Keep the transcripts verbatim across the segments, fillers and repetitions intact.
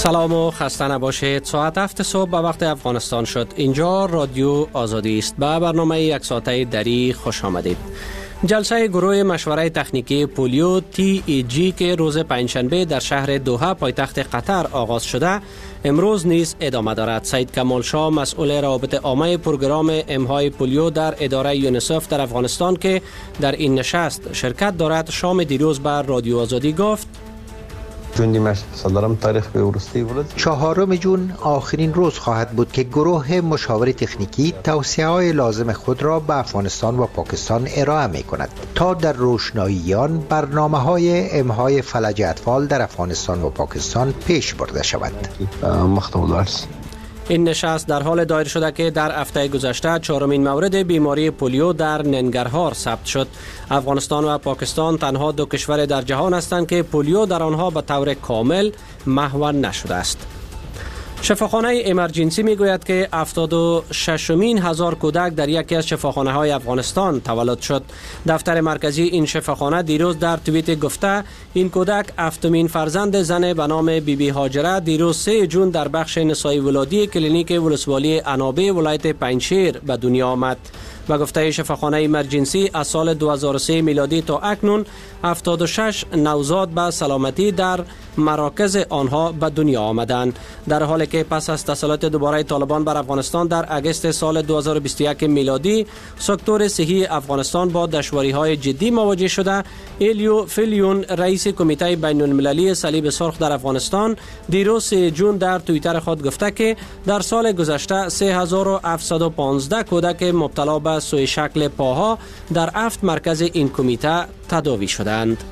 سلام و خسته نباشید. ساعت هفت صبح به وقت افغانستان شد. اینجا رادیو آزادی است. به برنامه یک ساعته دری خوش آمدید. جلسه گروه مشوره تکنیکی پولیو تی ای جی که روز پنجشنبه در شهر دوحه پایتخت قطر آغاز شده امروز نیز ادامه دارد. سید کمال شاه مسئول روابط عامه پروگرام امهای پولیو در اداره یونیسف در افغانستان که در این نشست شرکت دارد شام دیروز بر رادیو آزادی گفت چهارم جون آخرین روز خواهد بود که گروه مشاور تکنیکی توصیه‌های لازم خود را به افغانستان و پاکستان ارائه می کند تا در روشنایی آن برنامه‌های امهای فلج اطفال در افغانستان و پاکستان پیش برده شود. این نشست در حال دایر شده که در هفته گذشته چهارمین مورد بیماری پولیو در ننگرهار ثبت شد. افغانستان و پاکستان تنها دو کشور در جهان هستند که پولیو در آنها به طور کامل محو نشده است. شفاخانه امرجنسی میگوید که هفتاد و ششمین هزار کودک در یکی از شفاخانه های افغانستان تولد شد. دفتر مرکزی این شفاخانه دیروز در توییت گفته این کودک هفتمین فرزند زن به نام بی بی هاجره دیروز سه جون در بخش نسایی ولادی کلینیک ولسوالی عنابه ولایت پنجشیر به دنیا آمد. و گفته شفاخانه امرجنسی از سال دو هزار و سه میلادی تا اکنون هفتاد و شش نوزاد به سلامتی در مراکز آنها به دنیا آمدند، در حالی که پس از تسلط دوباره طالبان بر افغانستان در اگست سال دو هزار و بیست و یک میلادی سکتور صحی افغانستان با دشواری‌های جدی مواجه شده. الیو فیلیون رئیس کمیته بین المللی صلیب سرخ در افغانستان دیروز سه جون در توییتر خود گفته که در سال گذشته سه هزار و هفتصد و پانزده کودک مبتلا به سوء شکل پاها در هفت مرکز این کمیته تداوی شدند.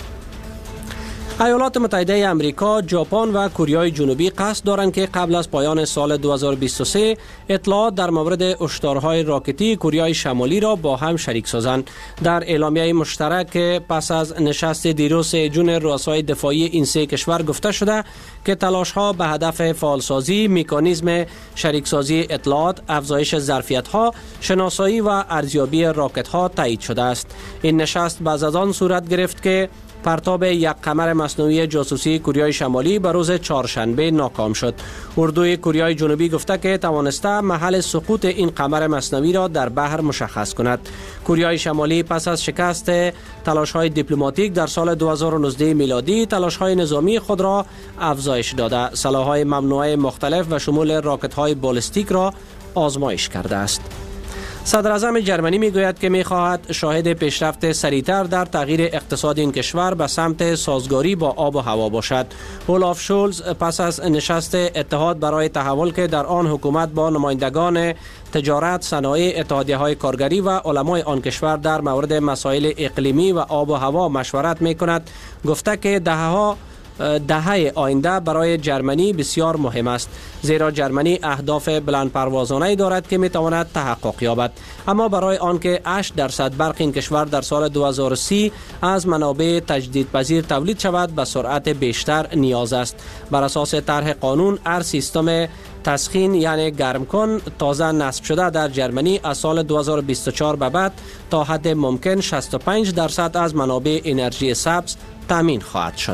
ایالات متحده آمریکا، ژاپن و کره جنوبی قصد دارند که قبل از پایان سال دو هزار و بیست و سه اطلاعات در مورد هشدارهای راکتی کره شمالی را با هم شریک سازند. در اعلامیه مشترک که پس از نشست دیروز جون رؤسای دفاعی این سه کشور گفته شده که تلاش‌ها به هدف فعالسازی مکانیزم شریکسازی اطلاعات، افزایش ظرفیت‌ها، شناسایی و ارزیابی راکت‌ها تایید شده است. این نشست بعد از آن صورت گرفت که پرتاب یک قمر مصنوعی جاسوسی کره شمالی به روز چهارشنبه ناکام شد. اردوی کره جنوبی گفته که توانسته محل سقوط این قمر مصنوعی را در بحر مشخص کند. کره شمالی پس از شکست تلاش‌های دیپلماتیک در سال دو هزار و نوزده میلادی تلاش‌های نظامی خود را افزایش داده، سلاح‌های ممنوعه مختلف و شمول راکت‌های بالستیک را آزمایش کرده است. صدر اعظم جرمنی میگوید که میخواهد شاهد پیشرفت سریعتر در تغییر اقتصاد این کشور به سمت سازگاری با آب و هوا باشد. اولاف شولز پس از نشست اتحاد برای تحول که در آن حکومت با نمایندگان تجارت، صنایع، اتحادیه‌های کارگری و علمای آن کشور در مورد مسائل اقلیمی و آب و هوا مشورت میکند، گفته که دهه‌ها دهه آینده برای جرمنی بسیار مهم است، زیرا جرمنی اهداف بلند پروازانه دارد که میتواند تحقق یابد، اما برای آنکه هشت درصد برق این کشور در سال دو هزار و سی از منابع تجدیدپذیر تولید شود به سرعت بیشتر نیاز است. بر اساس طرح قانون هر سیستم تسخین یعنی گرم کن تازه نصب شده در جرمنی از سال دو هزار و بیست و چهار به بعد تا حد ممکن شصت و پنج درصد از منابع انرژی سبز تامین خواهد شد.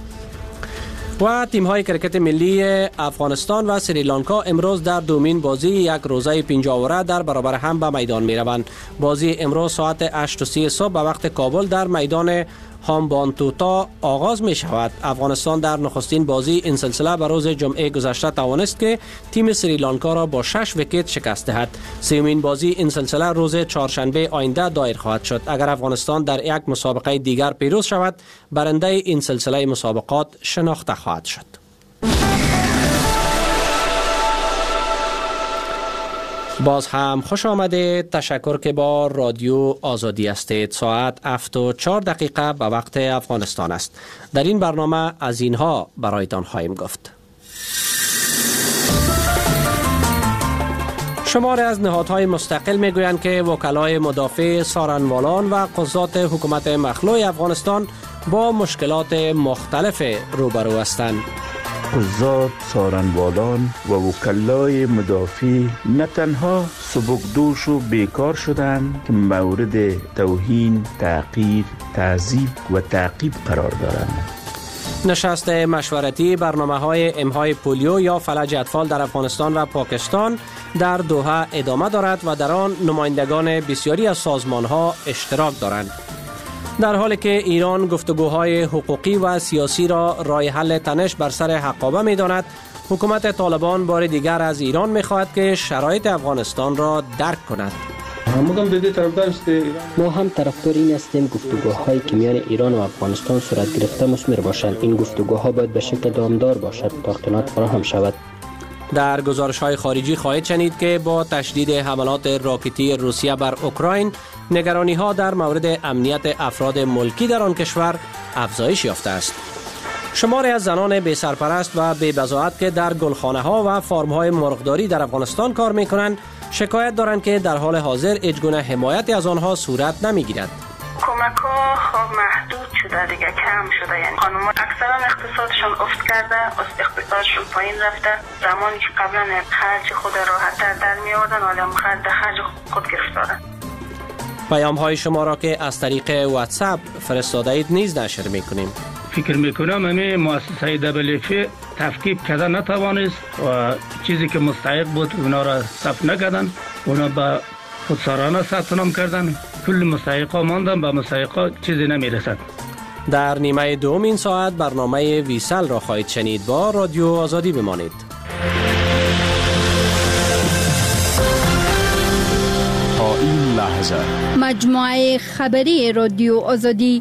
و تیم‌های کرکت ملی افغانستان و سریلانکا امروز در دومین بازی یک روزه پنجاوره در برابر هم به میدان می‌روند. بازی امروز ساعت هشت و سی صبح به وقت کابل در میدان هامبانتوتا آغاز می شود. افغانستان در نخستین بازی این سلسله به روز جمعه گذشته توانست که تیم سریلانکا را با شش ویکت شکست دهد. سومین بازی این سلسله روز چهارشنبه آینده دایر خواهد شد. اگر افغانستان در یک مسابقه دیگر پیروز شود، برنده این سلسله مسابقات شناخته خواهد شد. باز هم خوش آمده. تشکر که با رادیو آزادی هستید. ساعت هفت و چهار دقیقه به وقت افغانستان است. در این برنامه از اینها برایتان خواهیم گفت. شماری از نهادهای مستقل میگویند که وکلای مدافع، سارنوالان و قضات حکومت مخلوع افغانستان با مشکلات مختلف روبرو هستند. قضات، سارنوالان و وکلای مدافع نه تنها سبکدوش و بیکار شدند که مورد توهین، تعقیر، تعذیب و تعقیب قرار دارند، نشست مشورتی برنامه‌های امهای پولیو یا فلج اطفال در افغانستان و پاکستان در دوحه ادامه دارد و در آن نمایندگان بسیاری از سازمان‌ها اشتراک دارند. در حالی که ایران گفتگوهای حقوقی و سیاسی را راه حل تنش بر سر حقابه می‌داند، حکومت طالبان بار دیگر از ایران می‌خواهد که شرایط افغانستان را درک کند. ما هم طرفدار این هستیم گفتگوهایی که میان ایران و افغانستان صورت گرفته مثمر باشند. این گفتگوها باید به شکل دامدار باشد تا اختلاط فراهم شود. در گزارش‌های خارجی خواهید شنید که با تشدید حملات راکتی روسیه بر اوکراین، نگرانی‌ها در مورد امنیت افراد ملکی در آن کشور افزایش یافته است. شماری از زنان بی سرپرست و بی بضاعت که در گلخانه‌ها و فارم‌های مرغداری در افغانستان کار می‌کنند، شکایت دارند که در حال حاضر هیچگونه حمایتی از آنها صورت نمی‌گیرد. کمک‌ها خب محدود شده دیگه، کم شده. یعنی خانم‌ها اکثرا اقتصادشون افت کرده، اقتصادشون پایین رفته. زمانی که قبلا خرج خود راحت‌تر در می‌آوردن، حالا خرج خرج خود گرفتارن. پیام‌های شما را که از طریق واتساپ فرستاده اید نیز نشر می‌کنیم. فکر میکنم همه مؤسسه دبلیو اف تفکیک کرده نتوانست و چیزی که مستحق بود اونا را ثبت نکردن، اونا به خودسرانه ثبت نام کردن، کل مستحقا ماندن، به مستحقا چیزی نمیرسد. در نیمه دوم این ساعت برنامه ویسل را خواهید شنید. با رادیو آزادی بمانید. تا این لحظه مجموعه خبری رادیو آزادی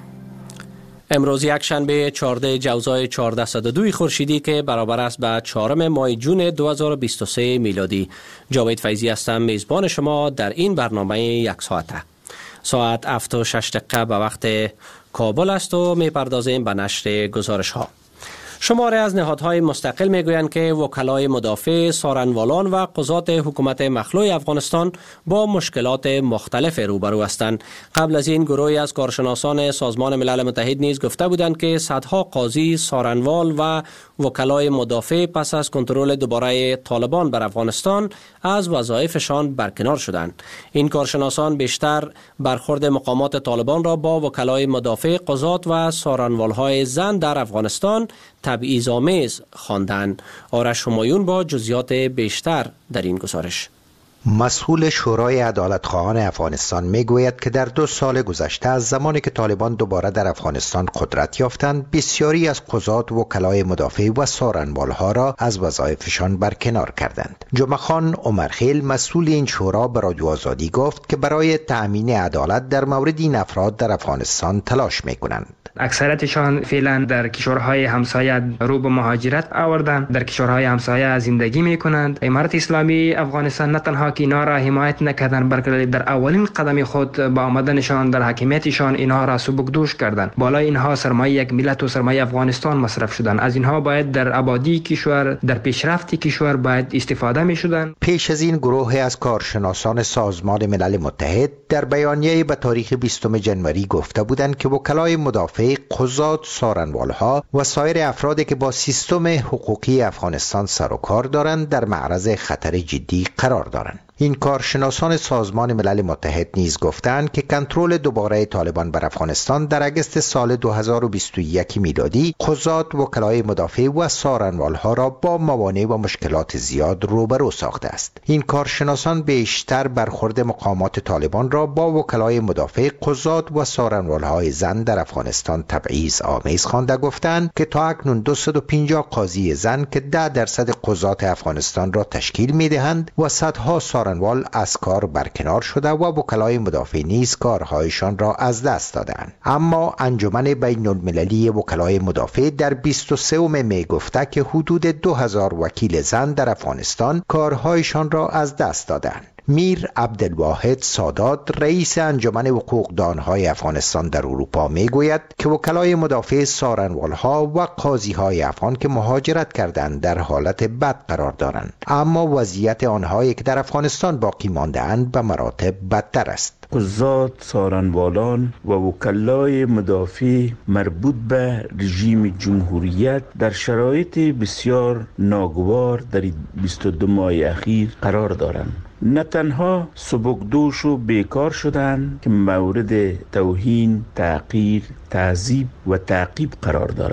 امروز یک شنبه چهاردهم جوزای چهاردهصد و دو خورشیدی که برابر است به چهارم ماه جون دو هزار و بیست و سه میلادی. جاوید فیضی هستم، میزبان شما در این برنامه یک ساعته. ساعت هفت و شش دقیقه به وقت کابل است و میپردازیم به نشر گزارش ها. شماره از نهادهای مستقل میگویند که وکلای مدافع، سارنوالان و قضات حکومت مخلوع افغانستان با مشکلات مختلف روبرو هستند. قبل از این گروهی از کارشناسان سازمان ملل متحد نیز گفته بودند که صدها قاضی، سارنوال و وکلای مدافع پس از کنترل دوباره طالبان بر افغانستان از وظایفشان برکنار شدند. این کارشناسان بیشتر برخورد مقامات طالبان را با وکلای مدافع، قضات و سارنوالهای زن در افغانستان تبعیض‌آمیز خواندند. آرش همایون با جزئیات بیشتر در این گزارش. مسئول شورای عدالتخواهان افغانستان میگوید که در دو سال گذشته از زمانی که طالبان دوباره در افغانستان قدرت یافتند، بسیاری از قضات، وکلای مدافع و سارنوالها را از وظایفشان برکنار کردند. جمعه خان عمرخیل مسئول این شورا به رادیو آزادی گفت که برای تأمین عدالت در مورد این افراد در افغانستان تلاش میکنند. اکثرتشان فعلا در کشورهای همسایه رو به مهاجرت آوردن، در کشورهای همسایه زندگی میکنند. امارت اسلامی افغانستان نه تنها که اینا را حمایت نکردن، بلکه در اولین قدم خود با آمدنشان در حاکمیتشان اینها را سبکدوش کردند. بالای اینها سرمایه یک ملت و سرمایه افغانستان مصرف شدند. از اینها باید در آبادی کشور، در پیشرفت کشور باید استفاده میشدند. پیش از این گروه از کارشناسان سازمان ملل متحد در بیانیه به تاریخ بیستم ژانویه گفته بودند که وکلای مدافع، قضات، سارنوالها و سایر افرادی که با سیستم حقوقی افغانستان سر و کار دارند در معرض خطر جدی قرار دارند. این کارشناسان سازمان ملل متحد نیز گفتند که کنترل دوباره طالبان بر افغانستان در اگست سال دو هزار و بیست و یک میلادی قضات، وکلای مدافع و سارنوالها را با موانع و مشکلات زیاد روبرو ساخته است. این کارشناسان بیشتر برخورد مقامات طالبان را با وکلای مدافع، قضات و سارنوالهای زن در افغانستان تبعیض آمیز خوانده، گفتند که تا اکنون دویست و پنجاه قاضی زن که ده درصد قضات افغانستان را تشکیل می‌دهند و صدها سارنوال از کار برکنار شده و وکلای مدافع نیز کارهایشان را از دست دادند. اما انجمن بین المللی وکلای مدافع در بیست و سوم می گفته که حدود دو هزار وکیل زن در افغانستان کارهایشان را از دست دادند. میر عبدالواحد سادات، رئیس انجمن حقوقدانهای افغانستان در اروپا میگوید که وکلای مدافع، سارنوالها و قاضیهای افغان که مهاجرت کردند در حالت بد قرار دارند، اما وضعیت آنهایی که در افغانستان باقی مانده‌اند به مراتب بدتر است. قضات، سارنوالان و وکلای مدافع مربوط به رژیم جمهوریت در شرایط بسیار ناگوار در بیست و دو ماه اخیر قرار دارند. نه تنها سبکدوش و بیکار شدند که مورد توهین، تعقیر، تعذیب و تعقیب قرار دارند،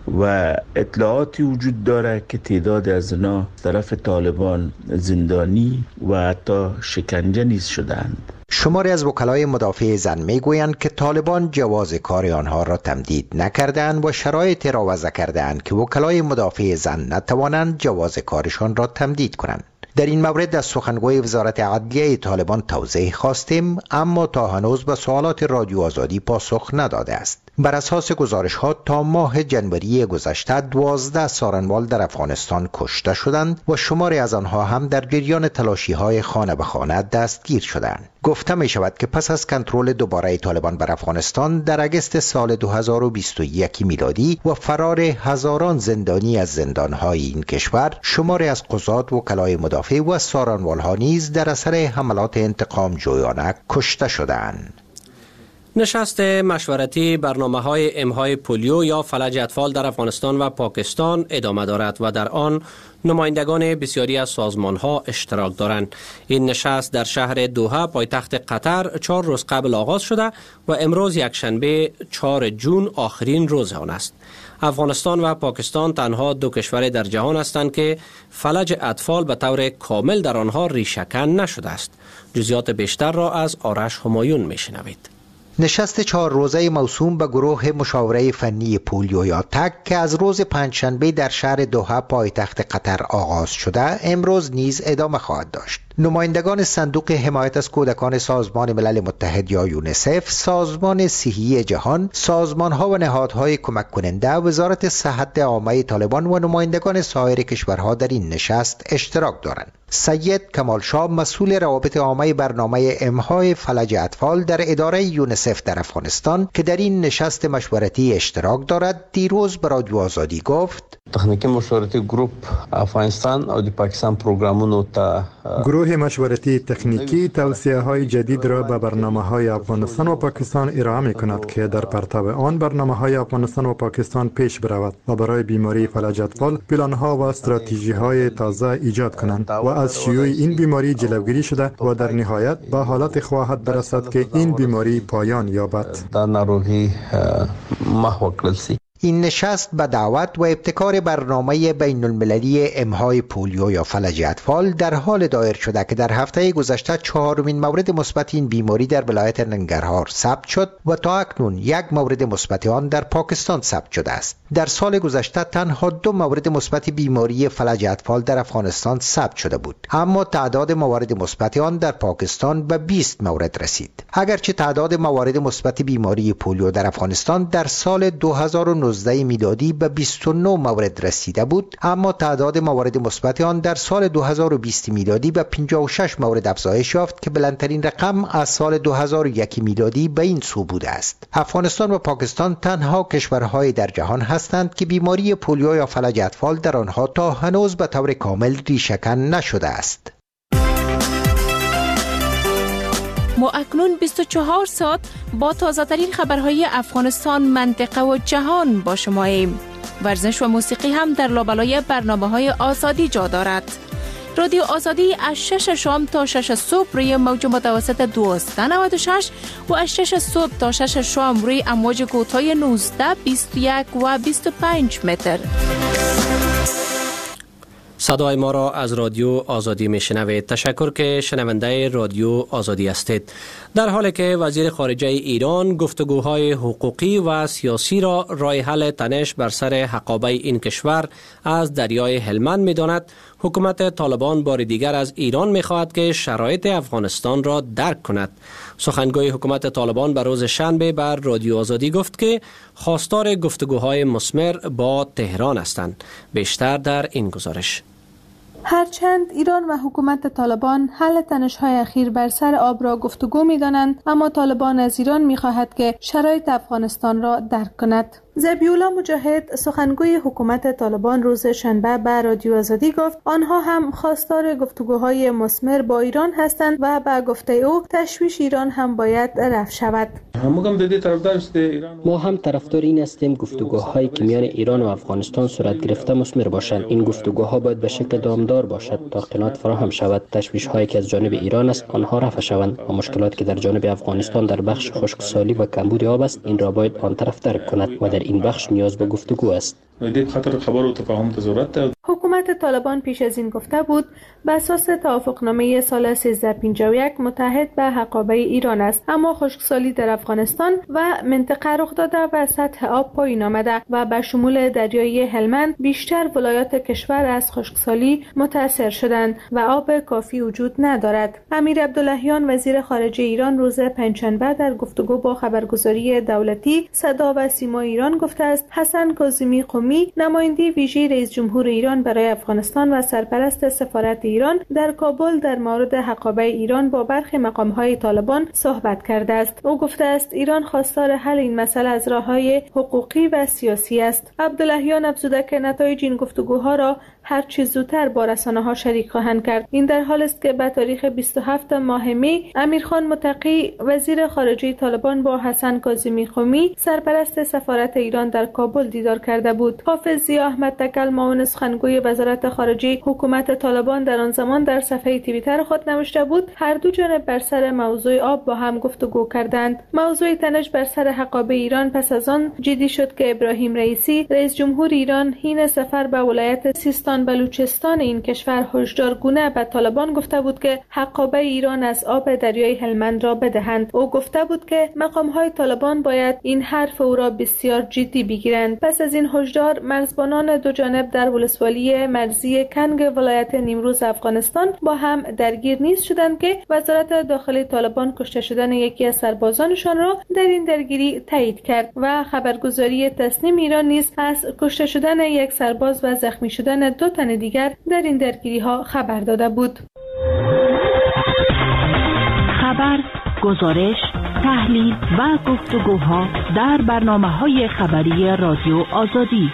و اطلاعاتی وجود داره که تعداد از اینا طرف طالبان زندانی و حتی شکنجه نیز شدند. شماری از وکلای مدافع زن میگویند که طالبان جواز کار آنها را تمدید نکردند و شرایط را وضع کردند که وکلای مدافع زن نتوانند جواز کارشان را تمدید کنند. در این مورد از سخنگوی وزارت عدلیه طالبان توضیح خواستیم، اما تا هنوز به سوالات رادیو آزادی پاسخ نداده است. بر اساس گزارش ها تا ماه جنوری گذشته دوازده سارنوال در افغانستان کشته شدند و شماری از آنها هم در جریان تلاشی های خانه به خانه دستگیر شدند. گفته می شود که پس از کنترل دوباره طالبان بر افغانستان در اگست سال دو هزار و بیست و یک میلادی و فرار هزاران زندانی از زندانهای این کشور، شماری از قضات، وکلای مدافع و سارنوالها نیز در اثر حملات انتقام جویانه کشته شدند. نشست مشورتی برنامه‌های امهای پولیو یا فلج اطفال در افغانستان و پاکستان ادامه دارد و در آن نمایندگان بسیاری از سازمان‌ها اشتراک دارند. این نشست در شهر دوحه پایتخت قطر چهار روز قبل آغاز شده و امروز یکشنبه چهارم جون آخرین روز آن است. افغانستان و پاکستان تنها دو کشور در جهان هستند که فلج اطفال به طور کامل در آنها ریشه‌کن نشده است. جزئیات بیشتر را از آرش همایون میشنوید. نشست چهار روزه موسوم به گروه مشاوره فنی پولیو یا تک که از روز پنجشنبه در شهر دوحه پایتخت قطر آغاز شده امروز نیز ادامه خواهد داشت. نمایندگان صندوق حمایت از کودکان سازمان ملل متحد یا یونیسف، سازمان صحی جهان، سازمان‌ها و نهادهای کمک کننده، وزارت صحت عامه طالبان و نمایندگان سایر کشورها در این نشست اشتراک دارند. سید کمال شاه مسئول روابط عامه برنامه امهای فلج اطفال در اداره یونیسف در افغانستان که در این نشست مشورتی اشتراک دارد دیروز به رادیو آزادی گفت: تخنیکی مشورتی گروپ افغانستان او د پاکستان پروگرامونو ته گروه مشورتی تکنیکی توصیه های جدید را به برنامه های افغانستان و پاکستان ارائه می کند که در پرتو آن برنامه های افغانستان و پاکستان پیش برود و برای بیماری فلج اطفال پلان ها و استراتژی های تازه ایجاد کنند و از شیوع این بیماری جلوگیری شده و در نهایت به حالت خواهد برسد که این بیماری پایان یابد. در ناروغی محو کړل شي. این نشست به دعوت و ابتکار برنامه بین المللی امهای پولیو یا فلج اطفال در حال دایر شده که در هفته گذشته چهارمین مورد مثبت این بیماری در ولایت ننگرهار ثبت شد و تا اکنون یک مورد مثبت آن در پاکستان ثبت شده است. در سال گذشته تنها دو مورد مثبت بیماری فلج اطفال در افغانستان ثبت شده بود، اما تعداد موارد مثبت آن در پاکستان به بیست مورد رسید. اگرچه تعداد موارد مثبت بیماری پولیو در افغانستان در سال دو هزار و نوزده میلادی به بیست و نه مورد رسیده بود، اما تعداد موارد مثبت آن در سال دو هزار و بیست میلادی به پنجاه و شش مورد افزایش یافت که بلندترین رقم از سال دو هزار و یک میلادی به این سو بوده است. افغانستان و پاکستان تنها کشورهای در جهان هستند که بیماری پولیو یا فلج اطفال در آنها تا هنوز به طور کامل ریشه‌کن نشده است. ما اکنون بیست و چهار ساعت با تازه ترین خبرهای افغانستان، منطقه و جهان با شما ایم. ورزش و موسیقی هم در لابلای برنامه‌های آزادی جا دارد. رادیو آزادی از شش شام تا شش صبح روی موج متوسط دویست و نود و شش و از شش صبح تا شش شام روی امواج کوتاه نوزده، بیست و یک و بیست و پنج متر. صدای ما را از رادیو آزادی میشنوید. تشکر که شنونده رادیو آزادی هستید. در حالی که وزیر خارجه ایران گفتگوهای حقوقی و سیاسی را راه حل تنش بر سر حقابه این کشور از دریای هلمند می‌داند، حکومت طالبان بار دیگر از ایران می‌خواهد که شرایط افغانستان را درک کند. سخنگوی حکومت طالبان بر روز شنبه بر رادیو آزادی گفت که خواستار گفتگوهای مثمر با تهران هستند. بیشتر در این گزارش. هرچند ایران و حکومت طالبان حل تنش‌های اخیر بر سر آب را گفتگو می‌دانند، اما طالبان از ایران می‌خواهد که شرایط افغانستان را درک کند. ذبیح‌الله مجاهد سخنگوی حکومت طالبان روز شنبه به رادیو آزادی گفت آنها هم خواستار گفتگوهای مثمر با ایران هستند و به گفته او تشویش ایران هم باید رفع شود. ما هم طرفدار این هستیم گفتگوهایی که میان ایران و افغانستان صورت گرفته مثمر باشند. این گفتگوها باید به شکل دامدار باشد تا اقتناعات فراهم شود، تشویش‌هایی که از جانب ایران است آنها رفع شوند و مشکلاتی که در جانب افغانستان در بخش خشکسالی و کمبود آب است این را باید آن طرف درک کند و در این بخش نیاز به گفتگو است. دې خاطر خبرو تفاهم ته ضرورت ده. حکومت طالبان پیش از این گفته بود به اساس توافقنامه سال سیزده پنجاه و یک متحد به حقابه ایران است، اما خشکسالی در افغانستان و منطقه رخ داده و سطح آب پایین آمده و به شمول دریای هلمند بیشتر ولایات کشور از خشکسالی متاثر شدند و آب کافی وجود ندارد. امیر عبداللهیان وزیر خارجه ایران روز پنجشنبه در گفتگو با خبرگزاری دولتی صدا و سیما ایران گفته است حسن کاظمی قمی نماینده ویژه رئیس جمهور ایران برای افغانستان و سرپرست سفارت ایران در کابل در مورد حقابه ایران با برخی مقام‌های طالبان صحبت کرده است. او گفته است ایران خواستار حل این مسئله از راه‌های حقوقی و سیاسی است. عبداللهیان افزوده که نتایج این گفتگوها را هر چه زودتر با رسانه‌ها شریک خواهند کرد. این در حالی است که به تاریخ بیست و هفتم ماه می امیرخان متقی وزیر خارجه طالبان با حسن کاظمی قمی سرپرست سفارت ایران در کابل دیدار کرده بود. حافظ ضیا احمد تکل معاون سخنگوی وزارت خارجه حکومت طالبان در آن زمان در صفحه توییتر خود نوشته بود هر دو جانب بر سر موضوع آب با هم گفتگو کردند. موضوع تنش بر سر حقابه ایران پس از آن جدی شد که ابراهیم رئیسی رئیس جمهور ایران حین سفر به ولایت سیستان بلوچستان این کشور هشدارگونه به طالبان گفته بود که حقابه ایران از آب دریای هلمند را بدهند. او گفته بود که مقام‌های طالبان باید این حرف او را بسیار جدی بگیرند. پس از این هشدار مرزبانان دو جانب در ولسوالی مرزی کنگ ولایت نیمروز افغانستان با هم درگیر نیز شدند که وزارت داخلی طالبان کشته شدن یکی از سربازانشان را در این درگیری تایید کرد و خبرگزاری تسنیم ایران نیز از کشته شدن یک سرباز و زخمی شدن دو تن دیگر در این درگیری ها خبر داده بود. خبر، گزارش، تحلیل و گفتگوها در برنامه‌های خبری رادیو آزادی.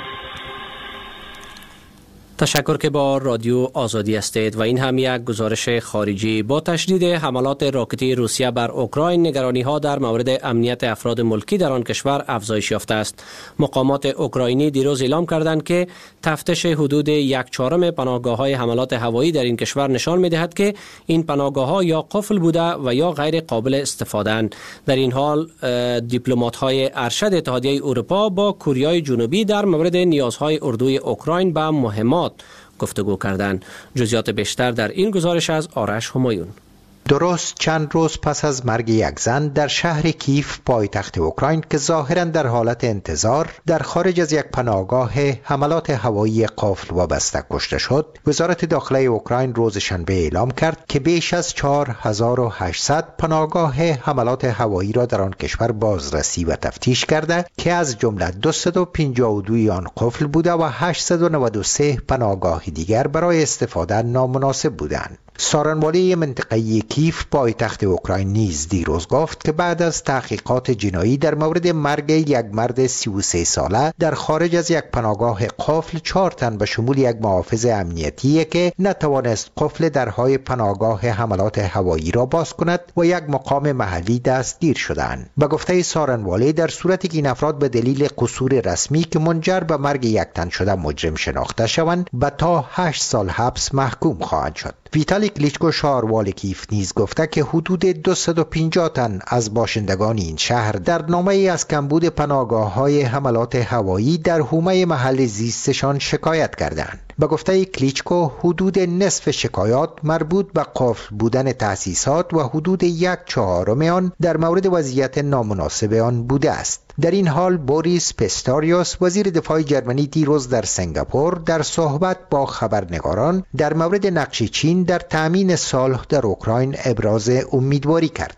تشکر که با رادیو آزادی هستید و این هم یک گزارش خارجی. با تشدید حملات راکتی روسیه بر اوکراین نگرانی ها در مورد امنیت افراد ملکی در آن کشور افزایش یافته است. مقامات اوکراینی دیروز اعلام کردند که تفتیش حدود یک چهارم پناهگاه های حملات هوایی در این کشور نشان می دهد که این پناهگاه ها یا قفل بوده و یا غیر قابل استفاده اند. در این حال دیپلمات های ارشد اتحادیه اروپا با کره جنوبی در مورد نیازهای اردوی اوکراین به مهمات گفتگو کردند. جزئیات بیشتر در این گزارش از آرش همایون. درست چند روز پس از مرگ یک زن در شهر کیف پایتخت اوکراین که ظاهراً در حالت انتظار در خارج از یک پناهگاه حملات هوایی قفل وابسته کشته شد، وزارت داخلی اوکراین روز شنبه اعلام کرد که بیش از چهار هزار و هشتصد پناهگاه حملات هوایی را در آن کشور بازرسی و تفتیش کرده که از جمله دویست و پنجاه و دو آن قفل بوده و هشتصد و نود و سه پناهگاه دیگر برای استفاده نامناسب بودند. سارنوالی منطقه کیف پایتخت اوکراین نیز دیروز گفت که بعد از تحقیقات جنایی در مورد مرگ یک مرد سی و سه ساله در خارج از یک پناهگاه قفل چهار تن به شمول یک محافظ امنیتی که نتوانست قفل درهای پناهگاه حملات هوایی را باز کند و یک مقام محلی دستگیر شدند. به گفته سارنوالی در صورتی که این افراد به دلیل قصور رسمی که منجر به مرگ یک تن شده مجرم شناخته شوند به تا هشت سال حبس محکوم خواهند شد. ویتالی کلیچکو شهروال کیف نیز گفته که حدود دویست و پنجاه تن از باشندگان این شهر در نامه ای از کمبود پناهگاه‌های حملات هوایی در حومه محل زیستشان شکایت کردند. به گفته کلیچکو حدود نصف شکایات مربوط به قفل بودن تأسیسات و حدود یک چهارم آن در مورد وضعیت نامناسب آن بوده است. در این حال بوریس پستاریوس وزیر دفاع جرمنی دیروز در سنگاپور در صحبت با خبرنگاران در مورد نقش چین در تأمین صلح در اوکراین ابراز امیدواری کرد.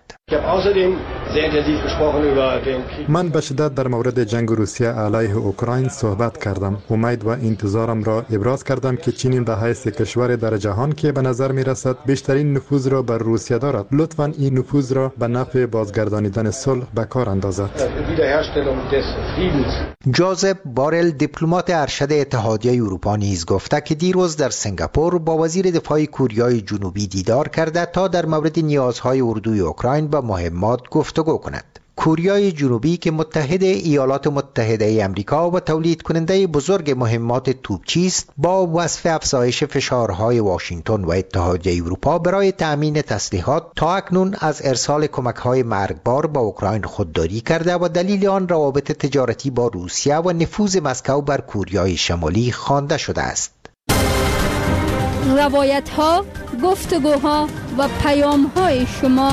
من به شدت در مورد جنگ روسیه علیه اوکراین صحبت کردم. امید و انتظارم را ابراز کردم که چین به حیث کشور در جهان که به نظر می رسد بیشترین نفوذ را بر روسیه دارد، لطفاً این نفوذ را به نفع بازگردانیدن صلح به کار اندازد. جوزف بارل دیپلمات ارشد اتحادیه اروپا نیز گفته که دیروز در سنگاپور با وزیر دفاع کره جنوبی دیدار کرده تا در مورد نیازهای اردوی اوکراین به مهمات گفتگو کند. کوریای جنوبی که متحد ایالات متحده ای آمریکا و تولید کننده بزرگ مهمات توپچی است، با وصف افزایش فشارهای واشنگتن و اتحادیه اروپا برای تأمین تسلیحات تا اکنون از ارسال کمک‌های مرگبار با اوکراین خودداری کرده و دلیل آن روابط تجارتی با روسیه و نفوذ مسکو بر کوریای شمالی خوانده شده است. روایت‌ها، گفتگوها و پیام‌های شما.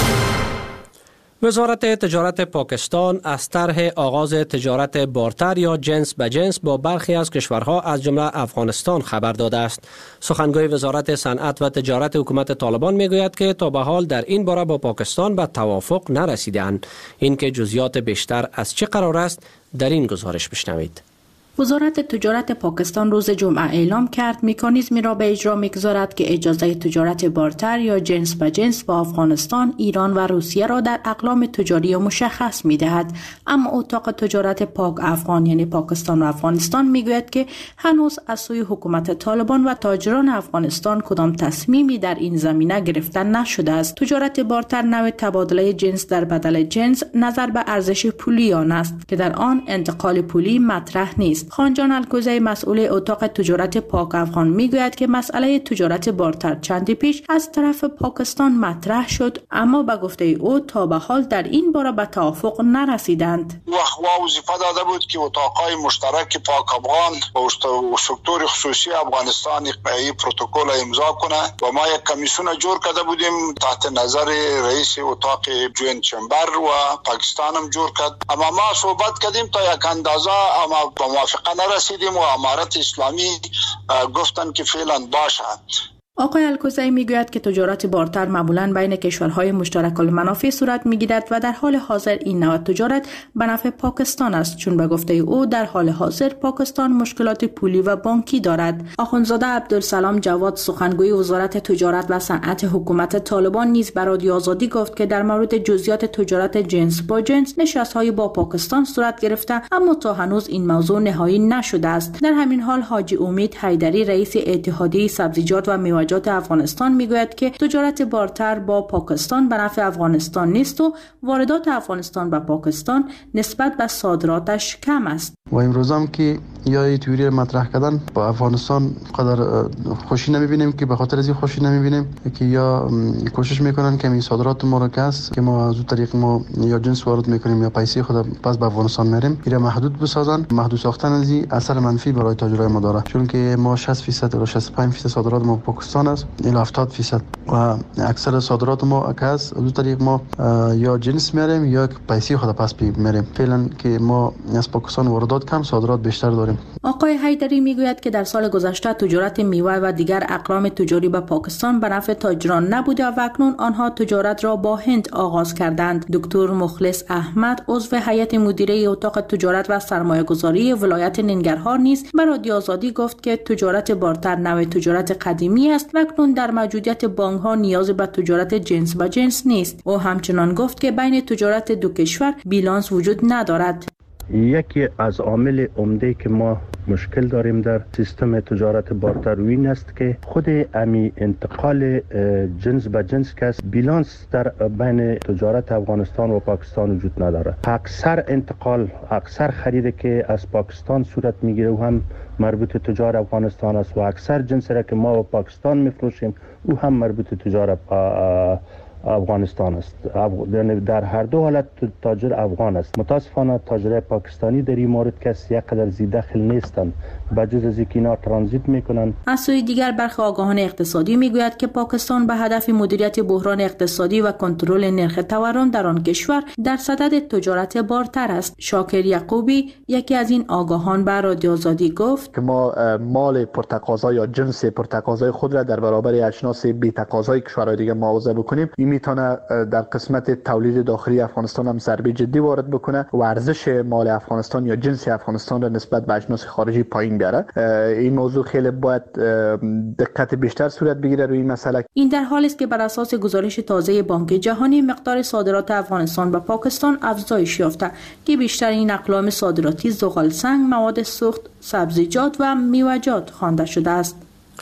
وزارت تجارت پاکستان از طرح آغاز تجارت بارتر یا جنس به جنس با برخی از کشورها از جمله افغانستان خبر داده است. سخنگوی وزارت صنعت و تجارت حکومت طالبان میگوید که تا به حال در این باره با پاکستان به توافق نرسیدند. این که جزئیات بیشتر از چه قرار است در این گزارش بشنوید. وزارت تجارت پاکستان روز جمعه اعلام کرد مکانیزمی را به اجرا می‌گذارد که اجازه تجارت بارتر یا جنس به جنس با افغانستان، ایران و روسیه را در اقلام تجاری مشخص می‌دهد. اما اتاق تجارت پاک افغان یعنی پاکستان و افغانستان می‌گوید که هنوز از سوی حکومت طالبان و تاجران افغانستان کدام تصمیمی در این زمینه گرفته نشده است. تجارت بارتر نوع تبادله جنس در بدل جنس نظر به ارزش پولی آن است که در آن انتقال پولی مطرح نیست. خانجان الکوزی مسئول اتاق تجارت پاک افغان میگوید که مسئله تجارت بارتر چندی پیش از طرف پاکستان مطرح شد، اما به گفته او تا به حال در این باره به توافق نرسیدند. وقت وظیفه داده بود که اتاقای مشترک پاک افغان و سکتور خصوصی افغانستان این پروتکل امضا کنه و ما یک کمیسیون جور کرده بودیم تحت نظر رئیس اتاق جوینت چمبر و پاکستان هم جور کرد. اما ما صحبت کردیم تا یک اندازه اما با موافقه نرسیدیم و امارت اسلامی گفتن که فعلا باشه. آقای الکوزی میگوید که تجارت بارتر معمولاً بین کشورهای مشترک المنافع صورت میگیرد و در حال حاضر این نوع تجارت به نفع پاکستان است، چون به گفته او در حال حاضر پاکستان مشکلات پولی و بانکی دارد. آخوندزاده عبدالسلام جواد سخنگوی وزارت تجارت و صنعت حکومت طالبان نیز به رادیو آزادی گفت که در مورد جزئیات تجارت جنس با جنس نشست‌های با پاکستان صورت گرفته، اما تا هنوز این موضوع نهایی نشده است. در همین حال حاجی امید حیدری رئیس اتحادیه سبزیجات و میوه افغانستان میگوید که تجارت بارتر با پاکستان به نفع افغانستان نیست و واردات افغانستان به پاکستان نسبت به صادراتش کم است. و امروز هم که یا این تئوری مطرح کردن با افغانستان قدر خوشی نمیبینیم که به خاطر از این خوشی نمیبینیم که یا کوشش میکنن که این صادرات ما را کس که ما از اون طریق ما یا جنس وارد میکنیم یا پیسه خود پس به افغانستان میریم اینا محدود بسازن. محدود ساختن از این اثر منفی برای تاجرای ما داره، چون که ما شصت درصد تا شصت و پنج درصد صادرات ما پاکستان است الی هفتاد درصد و اکثر صادرات ما کس از اون طریق ما یا جنس میاریم یا پیسه خود پس میریم. فعلا که ما از پاکستان واردات کم صادرات بیشتر داریم. آقای حیدری میگوید که در سال گذشته تجارت میوه و دیگر اقلام تجاری به پاکستان به نفع تاجران نبوده و اکنون آنها تجارت را با هند آغاز کردند. دکتر مخلص احمد عضو هیئت مدیره اتاق تجارت و سرمایه‌گذاری ولایت ننگرهار نیز به رادیو آزادی گفت که تجارت بارتر نوع تجارت قدیمی است و اکنون در موجودیت بانک‌ها نیاز به تجارت جنس به جنس نیست. او همچنان گفت که بین تجارت دو کشور بیلانس وجود ندارد. یکی از عامل عمده که ما مشکل داریم در سیستم تجارت بارتر این است که خود امی انتقال جنس به جنس که بیلانس در بین تجارت افغانستان و پاکستان وجود نداره. اکثر انتقال اکثر خرید که از پاکستان صورت میگیره و هم مربوط تجار افغانستان است و اکثر جنس را که ما و پاکستان میفروشیم او هم مربوط تجار افغانستان است. در هر دو حالت تاجر افغان است. متاسفانه تاجر پاکستانی در این مورد کسی یک قدر زی دخل نیستند، بجز از اینکه اینا ترانزیت میکنن. از سوی دیگر برخی آگاهان اقتصادی میگوید که پاکستان به هدف مدیریت بحران اقتصادی و کنترل نرخ تورم در آن کشور در صدد تجارت بارتر است. شاکر یعقوبی یکی از این آگاهان به رادیو آزادی گفت که ما مال پرتقاضا یا جنس پرتقاضای خود را در برابر اجناس بی تقاضای کشورهای دیگه معاوضه بکنیم. این میتونه در قسمت تولید داخلی افغانستان هم ضربه جدی وارد بکنه و ارزش مال افغانستان یا جنس افغانستان را نسبت به اجناس خارجی پایین بیاره. این موضوع خیلی باید دقت بیشتر صورت بگیره روی این مسئله. این در حالی است که بر اساس گزارش تازه بانک جهانی مقدار صادرات افغانستان به پاکستان افزایش یافته که بیشتر این اقلام صادراتی زغال سنگ، مواد سوخت، سبزیجات و میوه‌جات خوانده شده است.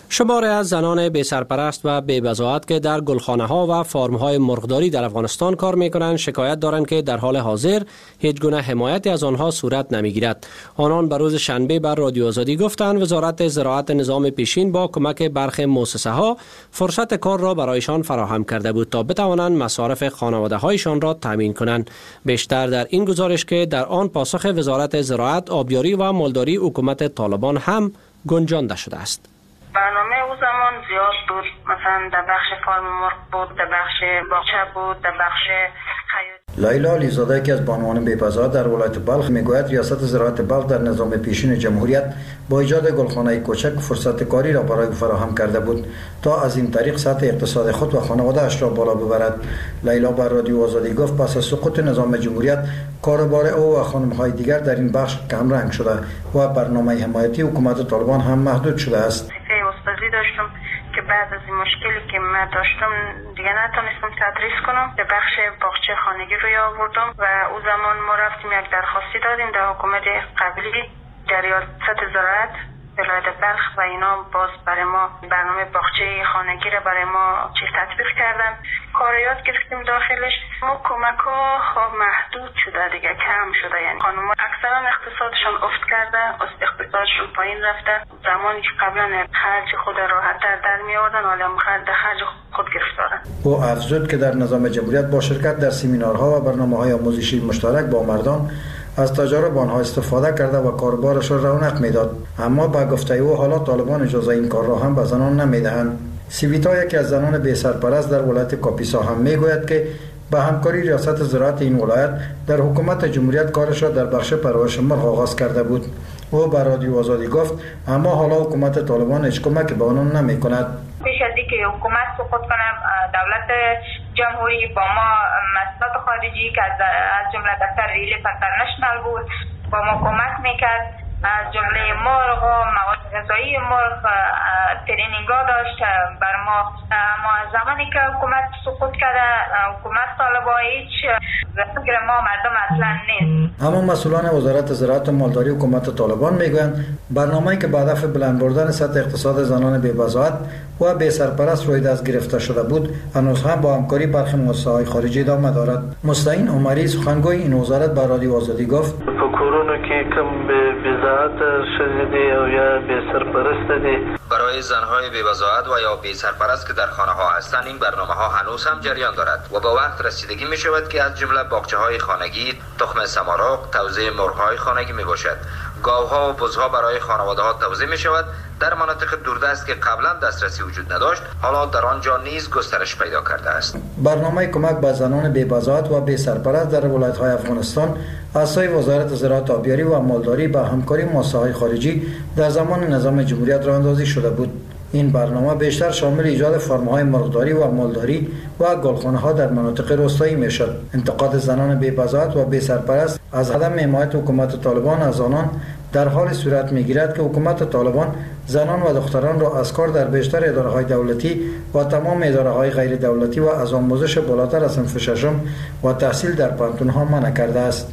شماری از زنان بی سرپرست و بی بضاعت که در گلخانه ها و فارم های مرغداری در افغانستان کار می کنند شکایت دارند که در حال حاضر هیچ گونه حمایتی از آنها صورت نمی گیرد. آنان به روز شنبه بر رادیو آزادی گفتند وزارت زراعت نظام پیشین با کمک برخی مؤسسه ها فرصت کار را برایشان فراهم کرده بود تا بتوانند مصارف خانواده هایشان را تامین کنند. بیشتر در این گزارش که در آن پاسخ وزارت زراعت، آبیاری و مالداری حکومت طالبان هم گنجانده شده است. برنامه او زمان زیاد بود، مثلا در بخش فارم مرغ بود، در بخش باغچه بود، در بخش خیاط. لیلا علیزاده که از بانوان بی‌بضاعت در ولایت بلخ میگوید ریاست زراعت بلخ در نظام پیشین جمهوریت با ایجاد گلخانه کوچک فرصت کاری را برای فراهم کرده بود تا از این طریق سطح اقتصاد خود و خانواده اش را بالا ببرد. لیلا بر رادیو آزادی گفت پس از سقوط نظام جمهوریت کاروبار او و خانم‌های دیگر در این بخش کم رنگ شده و برنامه حمایتی حکومت طالبان هم محدود شده است. استادی داشتم که بعد از این مشکلی که من داشتم دیگه نتونستم تدریس کنم، به بخش باغچه خانگی روی آوردم و او زمان ما رفتیم یک درخواستی دادیم در حکومت قبلی در ریاست زراعت ولایت بلخ و اینا باز برای ما برنامه باغچه خانگی را برای ما چیز تطبیق کردن، کار یاد گرفتیم داخلش. ما کمک ها محدود شده دیگه، کم شده، یعنی خانوما اکثرا اقتصادشون افت کرده، اقتصادشون پایین رفته. زمانی که قبلا خرج خود راحت تر در می آوردن حالا خرج خرج خود گرفتارن. او افزود که در نظام جمهوریت با شرکت در سمینارها و برنامه‌های آموزشی مشترک با مردان از تجارب آنها استفاده کرده و کاربارش را رونق میداد، اما با گفته او حالا طالبان اجازه این کار را هم به زنان نمیدهند. سیویتا یکی از زنان بی سرپرست در ولایت کاپیسا هم میگوید که با همکاری ریاست زراعت این ولایت در حکومت جمهوریت کارش را در بخش پرورش مرغ آغاز کرده بود. او بر رادیو آزادی گفت اما حالا حکومت طالبان هیچ کمکی به آنان نمیکند. پیش از اینکه حکومت سقوط کنه دولت جمهوری با ما مسئولات خارجی که از جمله دفتر ریلی انترنشنال بود با ما کمک میکرد، از جمله مرغ و مواد غذایی مرغ ترینینگا داشت بر ما. اما زمانی که حکومت سقوط کرده حکومت طالبا هیچ فکر ما مردم اصلا نیست. اما مسئولان وزارت زراعت و مالداری حکومت طالبان میگویند برنامه‌ای که به هدف بلند بردن سطح اقتصاد زنان بی‌بضاعت و بی سرپرست روی دست گرفته شده بود هنوز هم با همکاری برخی مؤسسه‌های خارجی ادامه دارد. مستعین عمری سخنگوی این وزارت به رادیو آزادی گفت فکرونو که کم به بی‌بضاعت شدیده او یا بی سرپرست دی برای زنهای بی‌بضاعت و یا بی سرپرست که در خانه ها هستند این برنامه ها هنوز هم جریان دارد و با وقت رسیدگی می شود که از جمله باغچه های خانگی، تخم سمارق، توزیع مرغ های خانگی می باشد. گاوها و بزها برای خانواده ها توزیع می شود. در مناطق دوردست که قبلا دسترسی وجود نداشت حالا در آنجا نیز گسترش پیدا کرده است. برنامه کمک به زنان بی‌بضاعت و بی سرپرست در ولایت های افغانستان از سوی وزارت زراعت، آبیاری و مالداری با همکاری مؤسسه‌های خارجی در زمان نظام جمهوریت راه اندازی شده بود. این برنامه بیشتر شامل ایجاد فرم‌های مرغداری و مالداری و گلخانه‌ها در مناطق روستایی میشد. انتقاد زنان بی‌بضاعت و بی سرپرست از عدم حمایت حکومت طالبان از آنان در حال صورت می‌گیرد که حکومت طالبان زنان و دختران را از کار در بیشتر اداره‌های دولتی و تمام اداره‌های غیر دولتی و از آموزش بالاتر از صنف ششم و تحصیل در پانتون‌ها منع کرده است.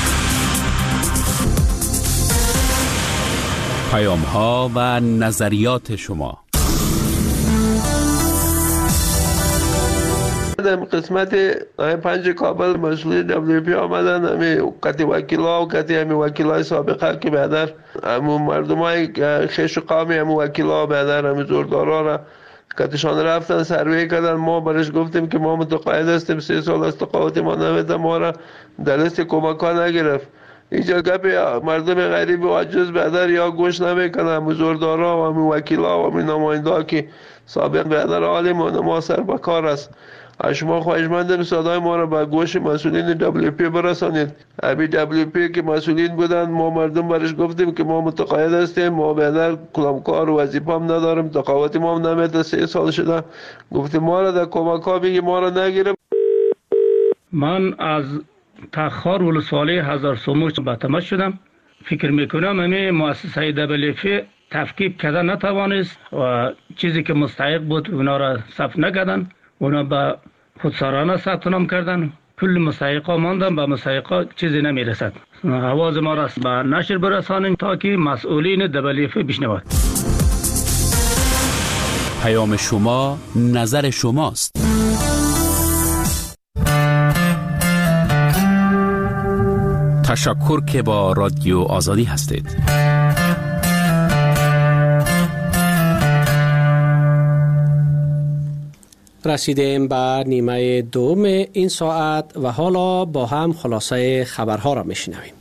پیام‌ها و نظریات شما. در قسمت پنج کابل مسئول دبلیو پی آمدن، همه کتی وکیلا و کتی همه وکیلای سابقه که بعدر همون مردم های خیش و قامی همون وکیلا و بعدر همه زوردارا را کتشان رفتن سروی کردن. ما برش گفتیم که ما متقاعد هستیم، سه سال از تقاعد ما نمیده، ما را در لیست کمک ها نگرفت. اینجا گپ مردم غریب و عجز بعدر یا گوش نمیکنه، همون زوردارا و همون وکیلا و همون نماینده که سابق بعدر عالم و ما سر بکار است. شما خواهشمندم صدای ما را به گوش مسئولین دبلیو پی برسانید. ابی دبلیو پی که مسئولین بودند ما مردم برش گفتیم که ما متقاعد هستیم، ما بعدر کلامکار و وظیفه هم نداریم، تقاعد ما هم نمیده، سه سال شده. گفتیم ما را در کمک ها بگی ما را نگیریم. من از تخار ولسوالی هزار سوموش به تماس شدم. فکر میکنم همه مؤسسه دبلیو پی تفکیک کرده نتوانست و چیزی که مستحق بود اونا را ثبت نکردن، اونا به خودسرانه ثبت نام کردن. کل مستحقا ماندن، به مستحقا چیزی نمیرسد. آواز ما را به نشر برسانیم تا که مسئولین دبلیو پی بشنوند. پیام شما نظر شماست. تشکر که با رادیو آزادی هستید. رسیدیم به نیمه دوم این ساعت و حالا با هم خلاصه خبرها را میشنویم.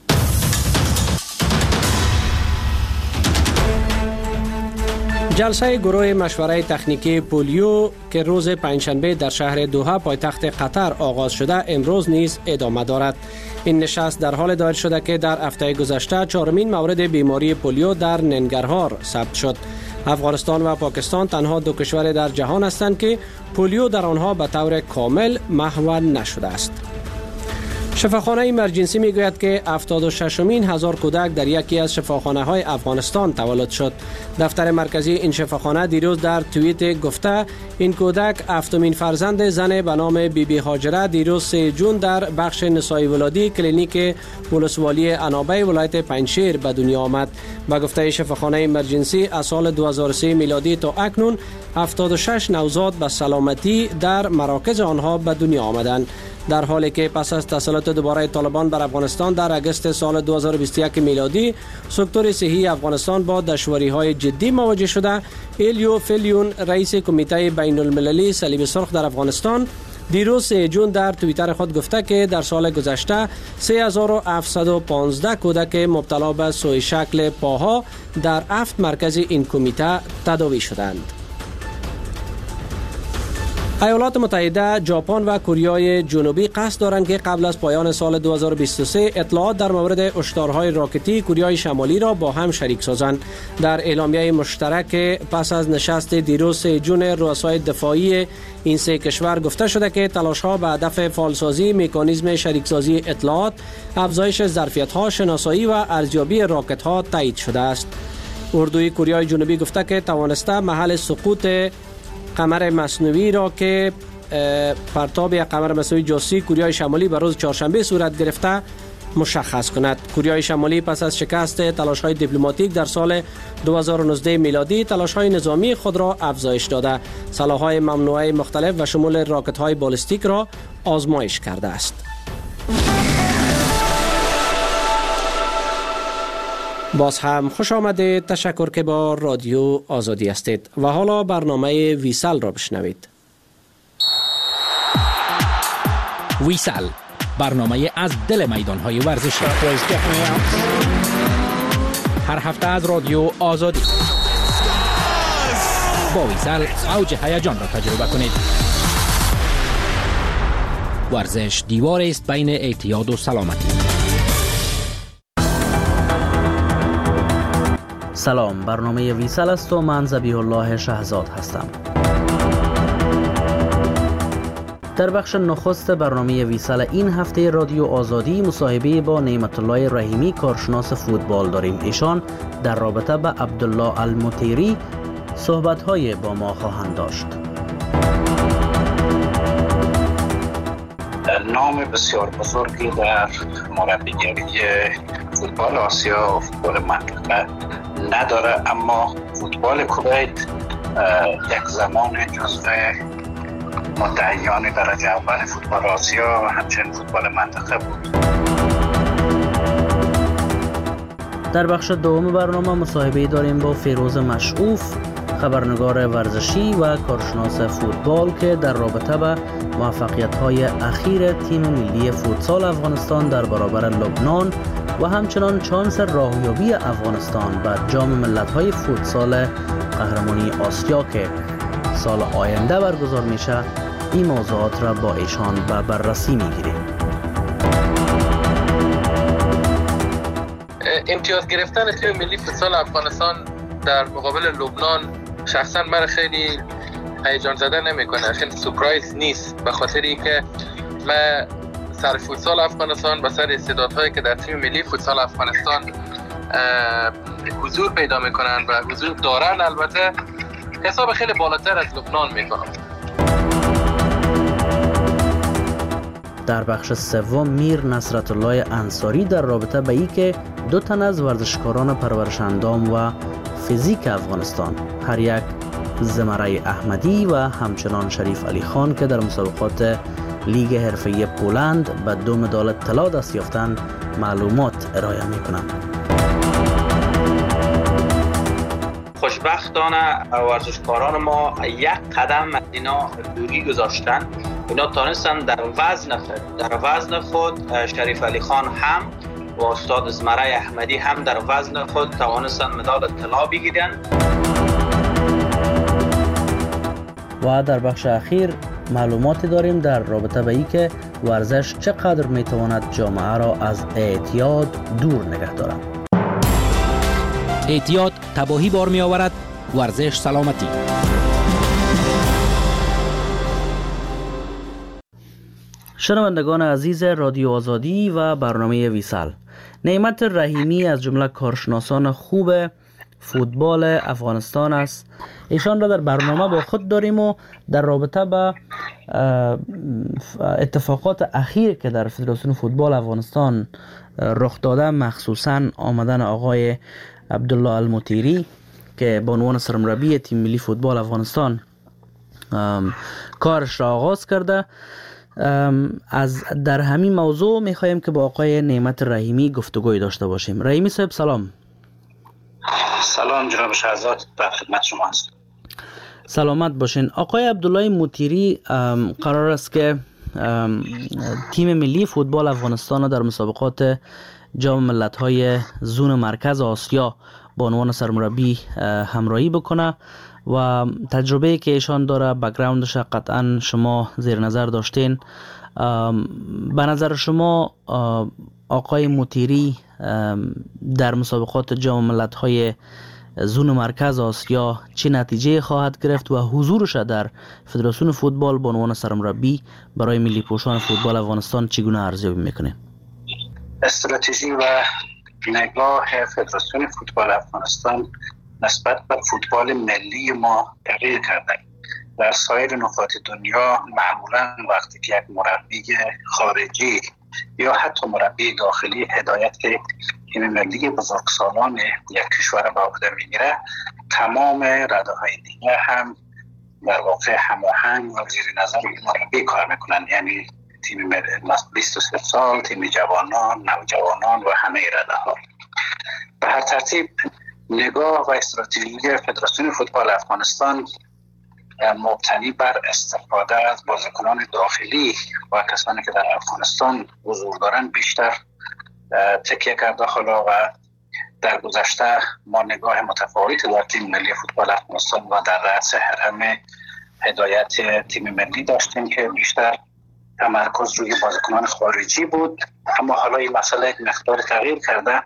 جلسه گروه مشوره تکنیکی پولیو که روز پنجشنبه در شهر دوحه پایتخت قطر آغاز شده امروز نیز ادامه دارد. این نشست در حال دایر شده که در هفته گذشته چهارمین مورد بیماری پولیو در ننگرهار ثبت شد. افغانستان و پاکستان تنها دو کشور در جهان هستند که پولیو در آنها به طور کامل محو نشده است. شفاخانه ایمرجنسی میگوید که هفتاد و ششمین هزار کودک در یکی از شفاخانه های افغانستان تولد شد. دفتر مرکزی این شفاخانه دیروز در توییت گفته این کودک هفتمین فرزند زن به نام بی بی هاجره دیروز سه جون در بخش نسایی ولادی کلینیک ولسوالی انابه ولایت پنجشیر به دنیا آمد. به گفته شفاخانه ایمرجنسی از سال دو هزار و سه میلادی تا اکنون هفتاد و شش نوزاد به سلامتی در مراکز آنها به دنیا آمدند. در حالی که پس از تسلط دوباره طالبان بر افغانستان در اگست سال دو هزار و بیست و یک میلادی سکتور صحی افغانستان با دشواری‌های جدی مواجه شده، الیو فلیون رئیس کمیته بین المللی صلیب سرخ در افغانستان دیروز سه جون در توییتر خود گفته که در سال گذشته سه هزار و هفتصد و پانزده کودک مبتلا به سوء شکل پاها در هفت مرکز این کمیته تداوی شدند. ایالات متحده، ژاپن و کره جنوبی قصد دارند که قبل از پایان سال دو هزار و بیست و سه اطلاعات در مورد هشدارهای راکتی کره شمالی را با هم شریک سازند. در اعلامیه مشترک پس از نشست دیروز سه جون رؤسای دفاعی این سه کشور گفته شده که تلاش‌ها به هدف فعالسازی مکانیزم شریکسازی اطلاعات، افزایش ظرفیت‌ها، شناسایی و ارزیابی راکت‌ها تایید شده است. اردوی کره جنوبی گفته که توانسته محل سقوط قمر مصنوعی را که پرتاب یک قمر مصنوعی جاسوسی کره شمالی به روز چهارشنبه صورت گرفته مشخص کند. کره شمالی پس از شکست تلاش‌های دیپلماتیک در سال دو هزار و نوزده میلادی تلاش‌های نظامی خود را افزایش داده، سلاح‌های ممنوعه مختلف و شمول راکت‌های بالستیک را آزمایش کرده است. باز هم خوش آمده. تشکر که با رادیو آزادی هستید و حالا برنامه ویسال را بشنوید. ویسال، برنامه از دل میدان‌های ورزشی، هر هفته از رادیو آزادی. با ویسال اوج هیجان را تجربه کنید. ورزش دیوار است بین اعتیاد و سلامتی. سلام، برنامه ویسال است و من ذبیح الله شهزاد هستم. در بخش نخست برنامه ویسال این هفته رادیو آزادی مصاحبه با نعمت الله رحیمی کارشناس فوتبال داریم. ایشان در رابطه با عبدالله المطیری صحبت‌های با ما خواهند داشت. نام بسیار بزرگی در مربیگری فوتبال آسیا و فوتبال منطقه نداره، اما فوتبال کویت یک زمان جزو مدعیان درجه اول فوتبال آسیا و همچنین فوتبال منطقه بود. در بخش دوم برنامه مصاحبه داریم با فیروز مشعوف، خبرنگار ورزشی و کارشناس فوتبال که در رابطه با موفقیت‌های اخیر تیم ملی فوتسال افغانستان در برابر لبنان و همچنان شانس راهیابی افغانستان به جام ملت‌های فوتسال قهرمانی آسیا که سال آینده برگزار میشه، این موضوعات را با ایشان به بررسی میگیریم. امتیاز گرفتن تیم ملی فوتسال افغانستان در مقابل لبنان شخصا من خیلی هیجان زده نمیکنه، خیلی سورپرایز نیست، به خاطری که من سر فوتسال افغانستان و سر استعدادهایی که در تیم ملی فوتسال افغانستان حضور پیدا میکنن و حضور دارن البته حساب خیلی بالاتر از لبنان میکنم. در بخش سوم میر نصرت الله انصاری در رابطه به ای که دو تن از ورزشکاران پرورش اندام و فیزیک افغانستان هر یک زمره احمدی و همچنان شریف علی خان که در مسابقات لیگ حرفه‌ای پولند به دو مدال طلا دست یافتند معلومات ارائه می‌کنند. خوشبختانه ورزشکاران ما یک قدم از اینا دوری گذاشتن. اینا تانستن در وزن خود در وزن خود شریف علی خان هم و استاد زمره احمدی هم در وزن خود توانستن مدال طلا بگیرن. و در بخش اخیر معلوماتی داریم در رابطه به این که ورزش چقدر میتواند جامعه را از اعتیاد دور نگه دارد. اعتیاد تباهی بار می آورد، ورزش سلامتی. شنوندگان عزیز رادیو آزادی و برنامه ویسال، نعمت رحیمی از جمله کارشناسان خوب فوتبال افغانستان است. ایشان را در برنامه با خود داریم و در رابطه با اتفاقات اخیر که در فدراسیون فوتبال افغانستان رخ داده، مخصوصا آمدن آقای عبدالله المطیری که به عنوان سرمربی تیم ملی فوتبال افغانستان کارش را آغاز کرده، از در همین موضوع میخوایم که با آقای نعمت رحیمی گفتگوی داشته باشیم. رحیمی صاحب سلام. سلام جناب شهزاد، در خدمت شما هستم. سلامت باشین. آقای عبدالله مطیری قرار است که تیم ملی فوتبال افغانستان در مسابقات جام ملت‌های زون مرکز آسیا با عنوان سرمربی همراهی بکنه و تجربه‌ای که ایشان داره، بک‌گراندش قطعا شما زیر نظر داشتین. به نظر شما آقای مطیری در مسابقات جام ملت‌های زون مرکز آسیا چه نتیجه خواهد گرفت و حضورش در فدراسیون فوتبال به عنوان سرمربی برای ملی پوشان فوتبال افغانستان چگونه ارزیابی میکنه؟ استراتژی و نگاه فدراسیون فوتبال افغانستان نسبت به فوتبال ملی ما تغییر کرده. در سایر نقاط دنیا معمولا وقتی که یک مربی خارجی یا حتی مربی داخلی هدایت که تیم ملی بزرگسالان یک کشور به عهده میگیره، تمام رده‌های دیگه هم در واقع هماهنگ و زیر نظر مربی کار میکنن، یعنی تیم بیست و سه سال، تیم جوانان، نوجوانان و همه رده‌ها. به هر ترتیب نگاه و استراتژی فدراسیون فوتبال افغانستان مبتنی بر استفاده از بازیکنان داخلی و کسانی که در افغانستان حضور دارند بیشتر تکیه کرده. حالا و در گذشته ما نگاه متفاوتی در تیم ملی فوتبال افغانستان و در رأس حرم هدایت تیم ملی داشتیم که بیشتر تمرکز روی بازیکنان خارجی بود، اما حالا این مسئله یک مقدار تغییر کرده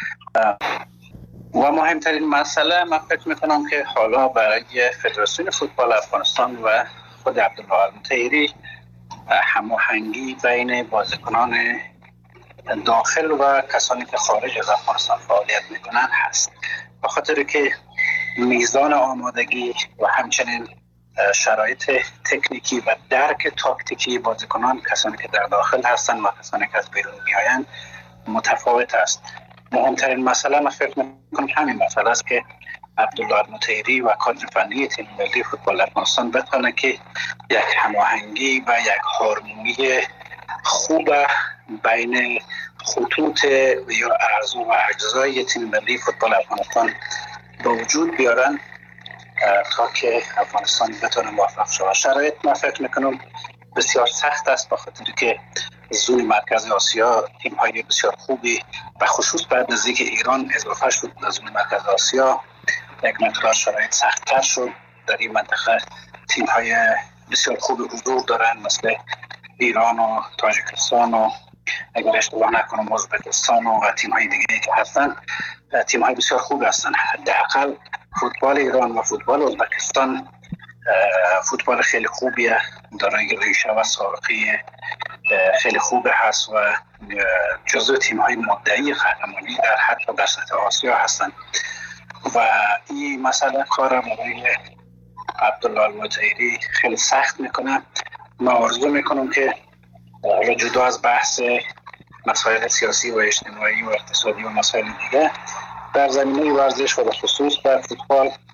و مهمترین مسئله من فکر میکنم که حالا برای فدراسیون فوتبال افغانستان و خود عبدالله المطیری هماهنگی بین بازیکنان داخل و کسانی که خارج از افغانستان فعالیت میکنن هست، به خاطر که میزان آمادگی و همچنین شرایط تکنیکی و درک تاکتیکی بازیکنان، کسانی که در داخل هستن و کسانی که از بیرون میآیند، متفاوت است. مهمترین مسئله من فکر میکنم همین مسئله است که عبدالله المطیری و کادر فنی تیم ملی فوتبال افغانستان بتونه که یک هماهنگی و یک هارمونی خوب بین خطوط یا اعضا و اجزای تیم ملی فوتبال افغانستان به وجود بیارن تا که افغانستان بتونه موفق شود. شرایط من فکر میکنم بسیار سخت است، به خاطر که زون مرکز آسیا تیم های بسیار خوبی و خصوص بعد از اینکه ایران اضافه شد به زون مرکز آسیا یک مقدار شرایط سخت‌تر شد. در این منطقه تیم های بسیار خوبی حضور دارن، مثل ایران و تاجیکستان و اگر اشتباه نکنم ازبکستان و تیم های دیگه که هستن، تیم های بسیار خوب هستن. حداقل فوتبال ایران و فوتبال ازبکستان فوتبال خیلی خوبیه، دارای ریشه و سابقه خیلی خوب هست و جزو تیم های مدعی قهرمانی در حتی در سطح آسیا هستن و این مسئله کار برای عبدالله المطیری خیلی سخت میکنه. من آرزو میکنم که حالا جدا از بحث مسائل سیاسی و اجتماعی و اقتصادی و مسائل دیگه، در زمینه ورزش و به خصوص در فوتبال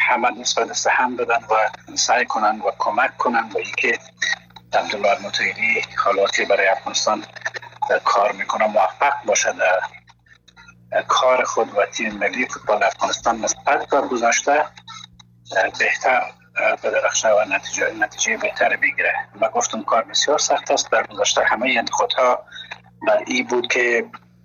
همه دست به دست هم بدن و سعی کنن و کمک کنن و اینکه عبدالله المطیری حالا که برای افغانستان کار میکنه موفق باشه در کار خود و تیم ملی فوتبال افغانستان نسبت به گذشته بهتر بدرخشه و نتیجه نتیجه بهتر بگیره. و گفتم کار بسیار سخت است. در گذشته همه انتقادها بر این بود که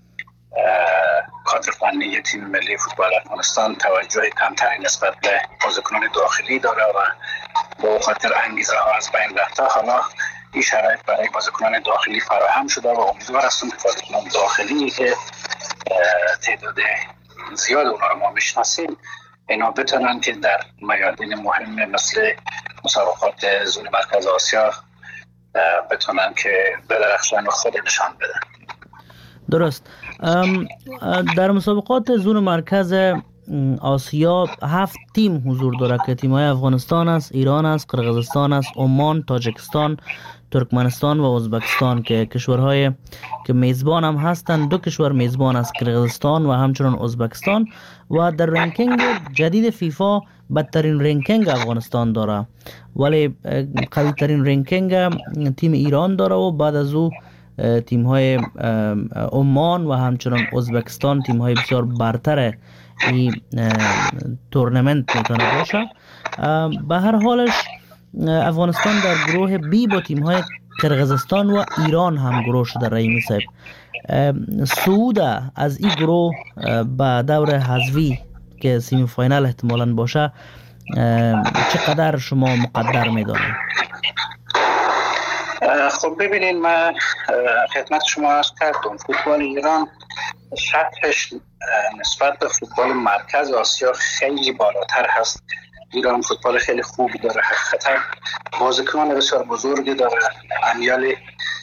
کادر فنی تیم ملی فوتبال افغانستان توجه کمتری نسبت به بازیکنان داخلی داره و با خاطر انگیزه ها از بین رفته. حالا این شرایط برای بازیکنان داخلی فراهم شده و امیدوار هستم که بازیکنان داخلی که تعداد زیاد اونا رو ما میشناسیم اینا بتونن که در میادین مهم مثل مسابقات زون مرکز آسیا بتونن که بدرخشن و خود نشان بدن. درست. در مسابقات زون مرکز آسیا هفت تیم حضور داره که تیم‌های افغانستان است، ایران است، قرقیزستان است، عمان، تاجیکستان، ترکمنستان و ازبکستان که کشورهای که میزبان هم هستند. دو کشور میزبان است، قرقیزستان و همچنان ازبکستان. و در رنکینگ جدید فیفا بدترین رنکینگ افغانستان داره ولی قوی ترین رنکینگ تیم ایران داره و بعد از او تیم های عمان و همچنان ازبکستان تیم های بسیار برتر این تورنمنت میتونه باشه. به هر حالش افغانستان در گروه بی با تیم های قرقیزستان و ایران هم گروه شده. رحیمی صاحب، صعود از این گروه به دور حذفی که سیمی فاینال احتمالاً باشه چقدر شما مقدر میدانید؟ خب ببینید، من خدمت شما عرض کردم فوتبال ایران سطحش نسبت به فوتبال مرکز آسیا خیلی بالاتر هست. ایران فوتبال خیلی خوبی داره، حقیقتا بازیکنان بسیار بزرگی داره. امیال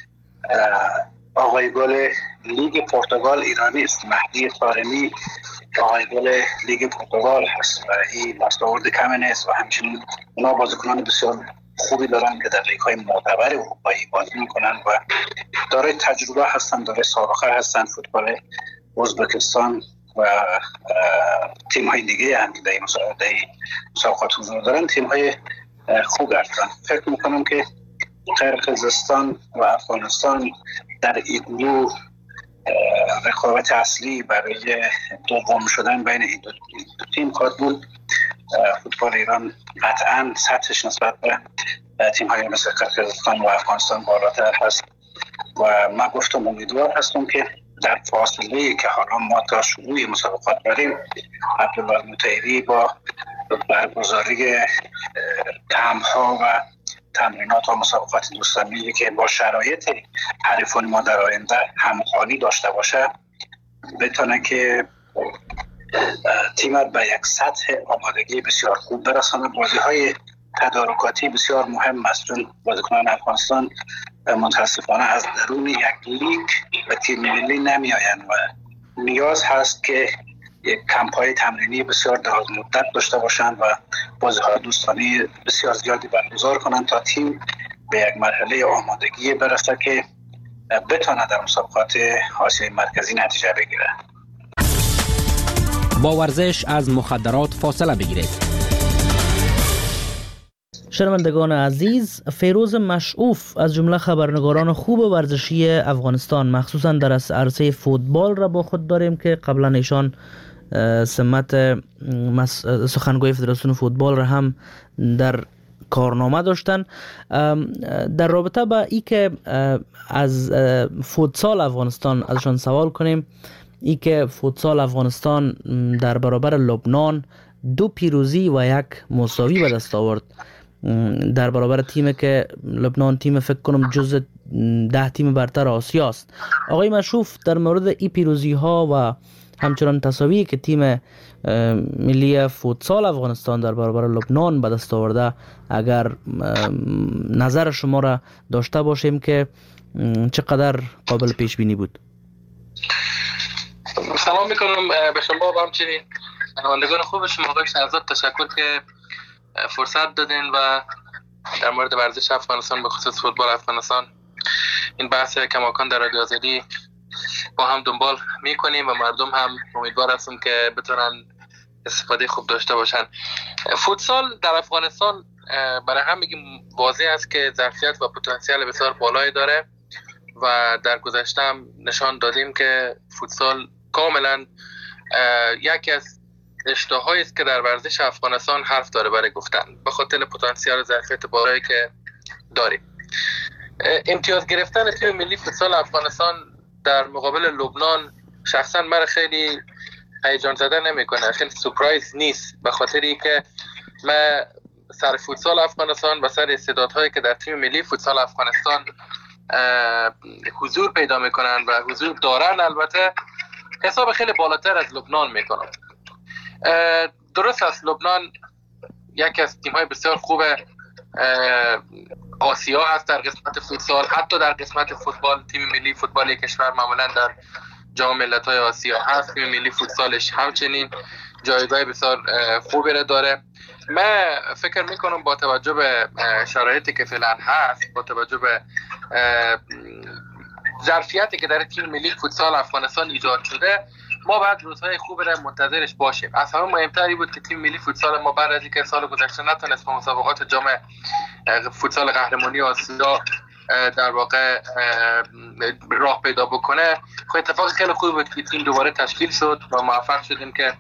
آقای گل لیگ پرتغال ایرانی است، مهدی طارمی آقای گل لیگ پرتغال هست و این دستاورد کمی نیست و همچنین اونا بازیکنان بسیار خوبی دارن که در لیگ های معتبر اروپایی بازی میکنن و داره تجربه هستن، داره سابقه هستن. فوتبال ازبکستان و تیم های دیگه هم که در این مسابقات حضور دارن تیم های خوب هستن. فکر میکنم که قرقیزستان و افغانستان در این گروه رقابت اصلی برای دوم شدن بین این دو, دو تیم خواهد بود. فوتبال ایران قطعا سطحش نسبت به تیم های مثل قرقیزستان و افغانستان بالاتر هست و من گفتم امیدوار هستم که در فاصله که حالا ما تا شروع مسابقات داریم عبدالله المطیری با برگزاری کمپ‌ها و تمرینات و مسابقات دوستانه‌ای که با شرایط حریفان ما در آینده همخوانی داشته باشه بتونه که تیم به یک سطح آمادگی بسیار خوب برسانه. بازی‌های تدارکاتی بسیار مهم است چون بازیکنان افغانستان متاسفانه از درون یک لیگ و تیم ملی نمی آیند و نیاز هست که یک کمپ‌های تمرینی بسیار دراز مدت داشته باشند و بازی‌های دوستانه بسیار زیادی برگزار کنند تا تیم به یک مرحله آمادگی برسه که بتونه در مسابقات آسیای مرکزی نتیجه بگیره. با ورزش از مخدرات فاصله بگیرید. شنوندگان عزیز، فیروز مشعوف از جمله خبرنگاران خوب ورزشی افغانستان مخصوصا در عرصه فوتبال را با خود داریم که قبلا ایشان سمت سخنگوی فدراسیون فوتبال را هم در کارنامه داشتن. در رابطه با ای که از فوتسال افغانستان ازشان سوال کنیم، ای که فوتسال افغانستان در برابر لبنان دو پیروزی و یک مساوی به دست آورد در برابر تیمی که لبنان تیم فکر کنم جز ده تیم برتر آسیا است. آقای مشروف، در مورد این پیروزی ها و همچنان تساوی که تیم ملی فوتسال افغانستان در برابر لبنان به دست آورده اگر نظر شما را داشته باشیم که چقدر قابل پیش بینی بود؟ سلام میکنم به شما و همچنین شنوندگان خوب شما. آقای شهرزاد تشکر که فرصت دادین و در مورد ورزش افغانستان به خصوص فوتبال افغانستان این بحث کماکان در رادیو آزادی با هم دنبال میکنیم و مردم هم امیدوار هستم که بتونن استفاده خوب داشته باشن. فوتسال در افغانستان برای هم میگیم واضح است که ظرفیت و پتانسیل بسیار بالایی داره و در گذشته هم نشان دادیم که فوتسال کاملا یکی از رشته‌هایی است که در ورزش افغانستان حرف داره برای گفتن به خاطر پتانسیل و ظرفیت بالایی که داریم. امتیاز گرفتن تیم ملی فوتسال افغانستان در مقابل لبنان شخصا من خیلی هیجان زده نمیکنه، خیلی سورپرایز نیست، به خاطری که من سر فوتسال افغانستان و سر استعدادهایی که در تیم ملی فوتسال افغانستان حضور پیدا میکنن و حضور دارن البته حساب خیلی بالاتر از لبنان میکنن. درست است لبنان یکی از تیم‌های بسیار خوب آسیا هست در قسمت فوتسال، حتی در قسمت فوتبال تیم ملی فوتبال کشور معمولا در جام ملت‌های آسیا هست. تیم ملی فوتسالش همچنین جایگاه بسیار خوبی را داره. من فکر میکنم با توجه به شرایطی که فعلا هست، با توجه به ظرفیتی که در تیم ملی فوتسال افغانستان ایجاد شده، ما بعد روزهای خوب را منتظرش باشیم. از همه مهمتری بود که تیم ملی فوتسال ما بعد از اینکه سال گذشته نتونست به مسابقات جام فوتسال قهرمانی آسیا در واقع راه پیدا بکنه، خب اتفاق خیلی خوبی بود که تیم دوباره تشکیل شد و موفق شدیم که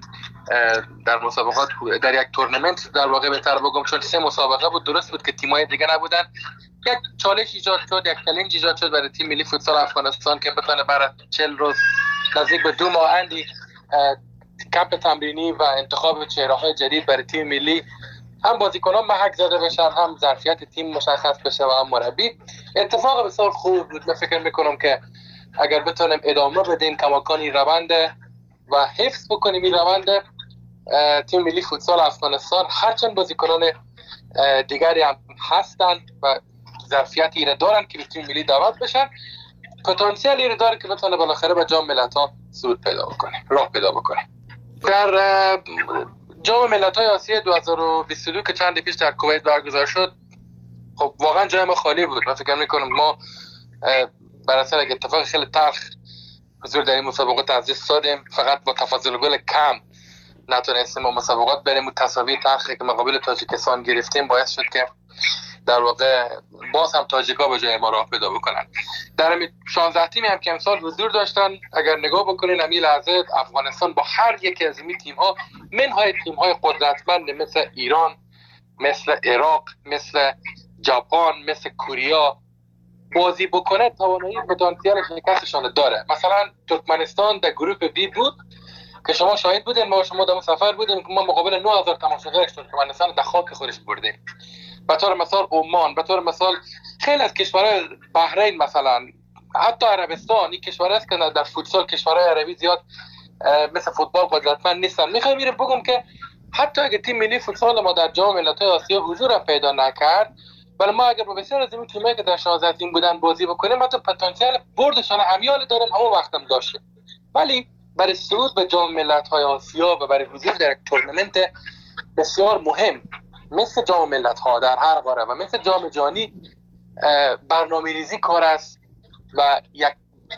در مسابقات در یک تورنمنت در واقع بهتر بگم چون سه مسابقه بود، درست بود که تیم‌های دیگه نبودن، یک چالش ایجاد شد، یک چالش ایجاد شد برای تیم ملی فوتسال افغانستان که بتونه برای چهل روز نزدیک به دو ماه اندی کمپ تمرینی و انتخاب چهره‌های جدید برای تیم ملی هم بازیکنان محک زده بشن، هم ظرفیت تیم مشخص بشه و هم مربی. اتفاق بسیار خوب بود. من فکر میکنم که اگر بتونیم ادامه بدیم کماکان این روند و حفظ بکنیم این روند، تیم ملی فوتسال افغانستان هرچند بازیکنان دیگری هم هستن و ظرفیت ایره دارن که به تیم ملی دعوت بشن، پتانسیل ایره داره که بتونه بالاخره به جام ملت‌ها صعود پیدا بکنه، راه پیدا بکنه. در جام ملت‌های آسیا دو هزار و بیست و دو که چند پیش در کویت برگزار شد، خب واقعا جای ما خالی بود. من فکر می‌کنم ما بر اثر یک اتفاق خیلی تلخ حضور در این مسابقات از دست دادیم، فقط با تفاضل گل کم نتونستیم با مسابقات بریم و تساوی تلخی که مقابل تاجیکستان گرفتیم باعث شد که در واقع باز هم تاجیکا به جای ما راه پیدا بکنن. در شانزده تیمی هم که امسال حضور داشتن، اگر نگاه بکنین همین لحظه افغانستان با هر یک از این تیم‌ها منهای تیم‌های قدرتمند مثل ایران، مثل عراق، مثل ژاپن، مثل کره بازی بکنه توانایی پتانسیل شکستشان داره. مثلا ترکمنستان در گروه بی بود که شما شاهد بودین، ما شما در سفر بودیم که ما مقابل نه هزار تماشاگر ترکمنستان در خاک خودش بردیم. به طور مثال عمان، به طور مثال خیلی از کشورهای بحرین، مثلا حتی عربستان، این کشورها است که در فوتسال کشورهای عربی زیاد مثل فوتبال قدرتمند نیستن. میخوام میرم بگم که حتی اگه تیم ملی فوتسال ما در جام ملت‌های آسیا حضور پیدا نکرد، ولی ما اگر با بسیار از این تیمایی که در شانزده تیم بودن بازی بکنیم، حتی پتانسیل بردشان امیال دارن، همون وقت هم داشته. ولی برای صعود به جام ملت‌های آسیا و برای حضور در یک تورنمنت بسیار مهم مثل جام ملت‌ها در هر قاره و مثل جام جهانی برنامه‌ریزی کار است و یک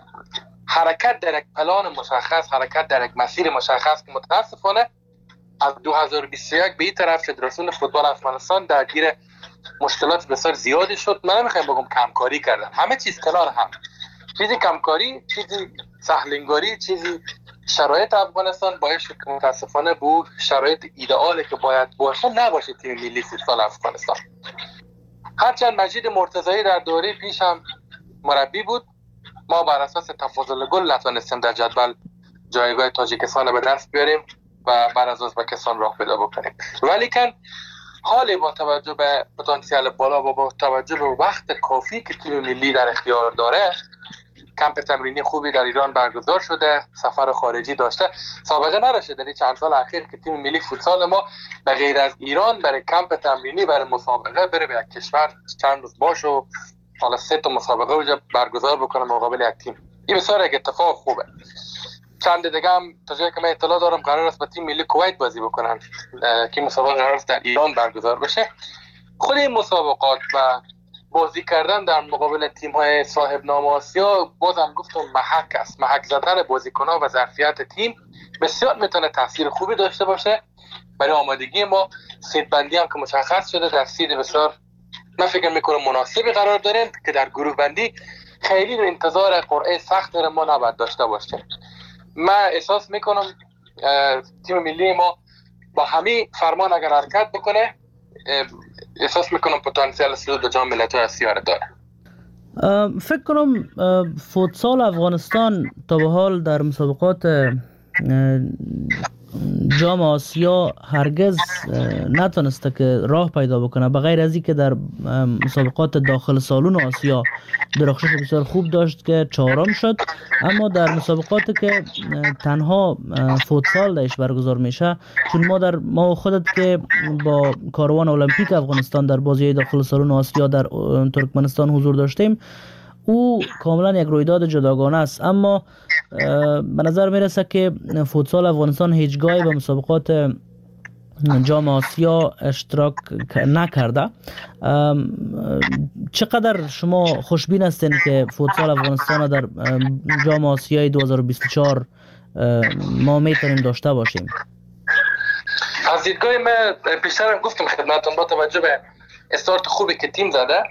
حرکت در یک پلان مشخص، حرکت در یک مسیر مشخص که متاسفانه از دو هزار و بیست و یک به این طرف فدراسیون فوتبال افغانستان درگیر مشکلات بسیار زیادی شد. من نمیخوام بگم کمکاری کردن، همه چیز کنار هم، چیزی کمکاری، چیزی سهلنگاری، چیزی شرایط افغانستان باعث شد که متاسفانه به شرایط ایدئالی که باید باشه نباشه تیم ملی فوتبال افغانستان. هرچند مجید مرتضایی در دوره پیش هم مربی بود، ما بر اساس تفاضل گل نتونستیم در جدول جایگاه تاجیکستان به دست بیاریم و بعد از ازبکستان راه پیدا بکنیم. ولی کن حالی با توجه به پتانسیل بالا و با توجه به وقت کافی که تیم ملی در اختیار داره، کمپ تمرینی خوبی در ایران برگزار شده، سفر خارجی داشته، سابقه نداشته در این چند سال اخیر که تیم ملی فوتسال ما به غیر از ایران برای کمپ تمرینی برای مسابقه بره به یک کشور چند روز باشه و حالا سه تا مسابقه اونجا برگزار بکنه مقابل یک تیم. این بسیار یک اتفاق خوبه. چند دیگه هم تا جایی که من اطلاع دارم قرار است با تیم ملی کویت بازی بکنن که مسابقه قرار است در ایران برگزار بشه. خود این مسابقات و بازی کردن در مقابل تیم‌های صاحب نام آسیا بازم گفتم محک است. محک زدن بازیکن‌ها و ظرفیت تیم بسیار میتونه تاثیر خوبی داشته باشه برای آمادگی ما سید بندی هم که مشخص شده در سید بسیار من فکر میکنم مناسبی قرار داریم که در گروه بندی خیلی انتظار قرعه سخت ما نباید داشته باشیم. من احساس میکنم تیم ملی ما با همین فرمان اگر حرکت بکنه احساس میکنم پتانسیل صعود به جام ملت‌های آسیا را داره. فکر کنم فوتسال افغانستان تا به حال در مسابقات جام آسیا هرگز نتونسته که راه پیدا بکنه، بغیر از این که در مسابقات داخل سالون آسیا درخشش بسیار خوب داشت که چهارم شد، اما در مسابقاتی که تنها فوتسال درش برگزار میشه، چون ما در ما خودت که با کاروان المپیک افغانستان در بازی داخل سالون آسیا در ترکمنستان حضور داشتیم، او کاملا یک رویداد جداگانه است. اما به نظر میرسه که فوتسال افغانستان هیچگاهی به مسابقات جام آسیا اشتراک نکرده. چقدر شما خوشبین هستین که فوتسال افغانستان در جام آسیای دو هزار و بیست و چهار ما میتونیم داشته باشیم؟ از دیدگاه من پیشترم گفتم خدمتتون، با توجه به استارت خوبی که تیم زده،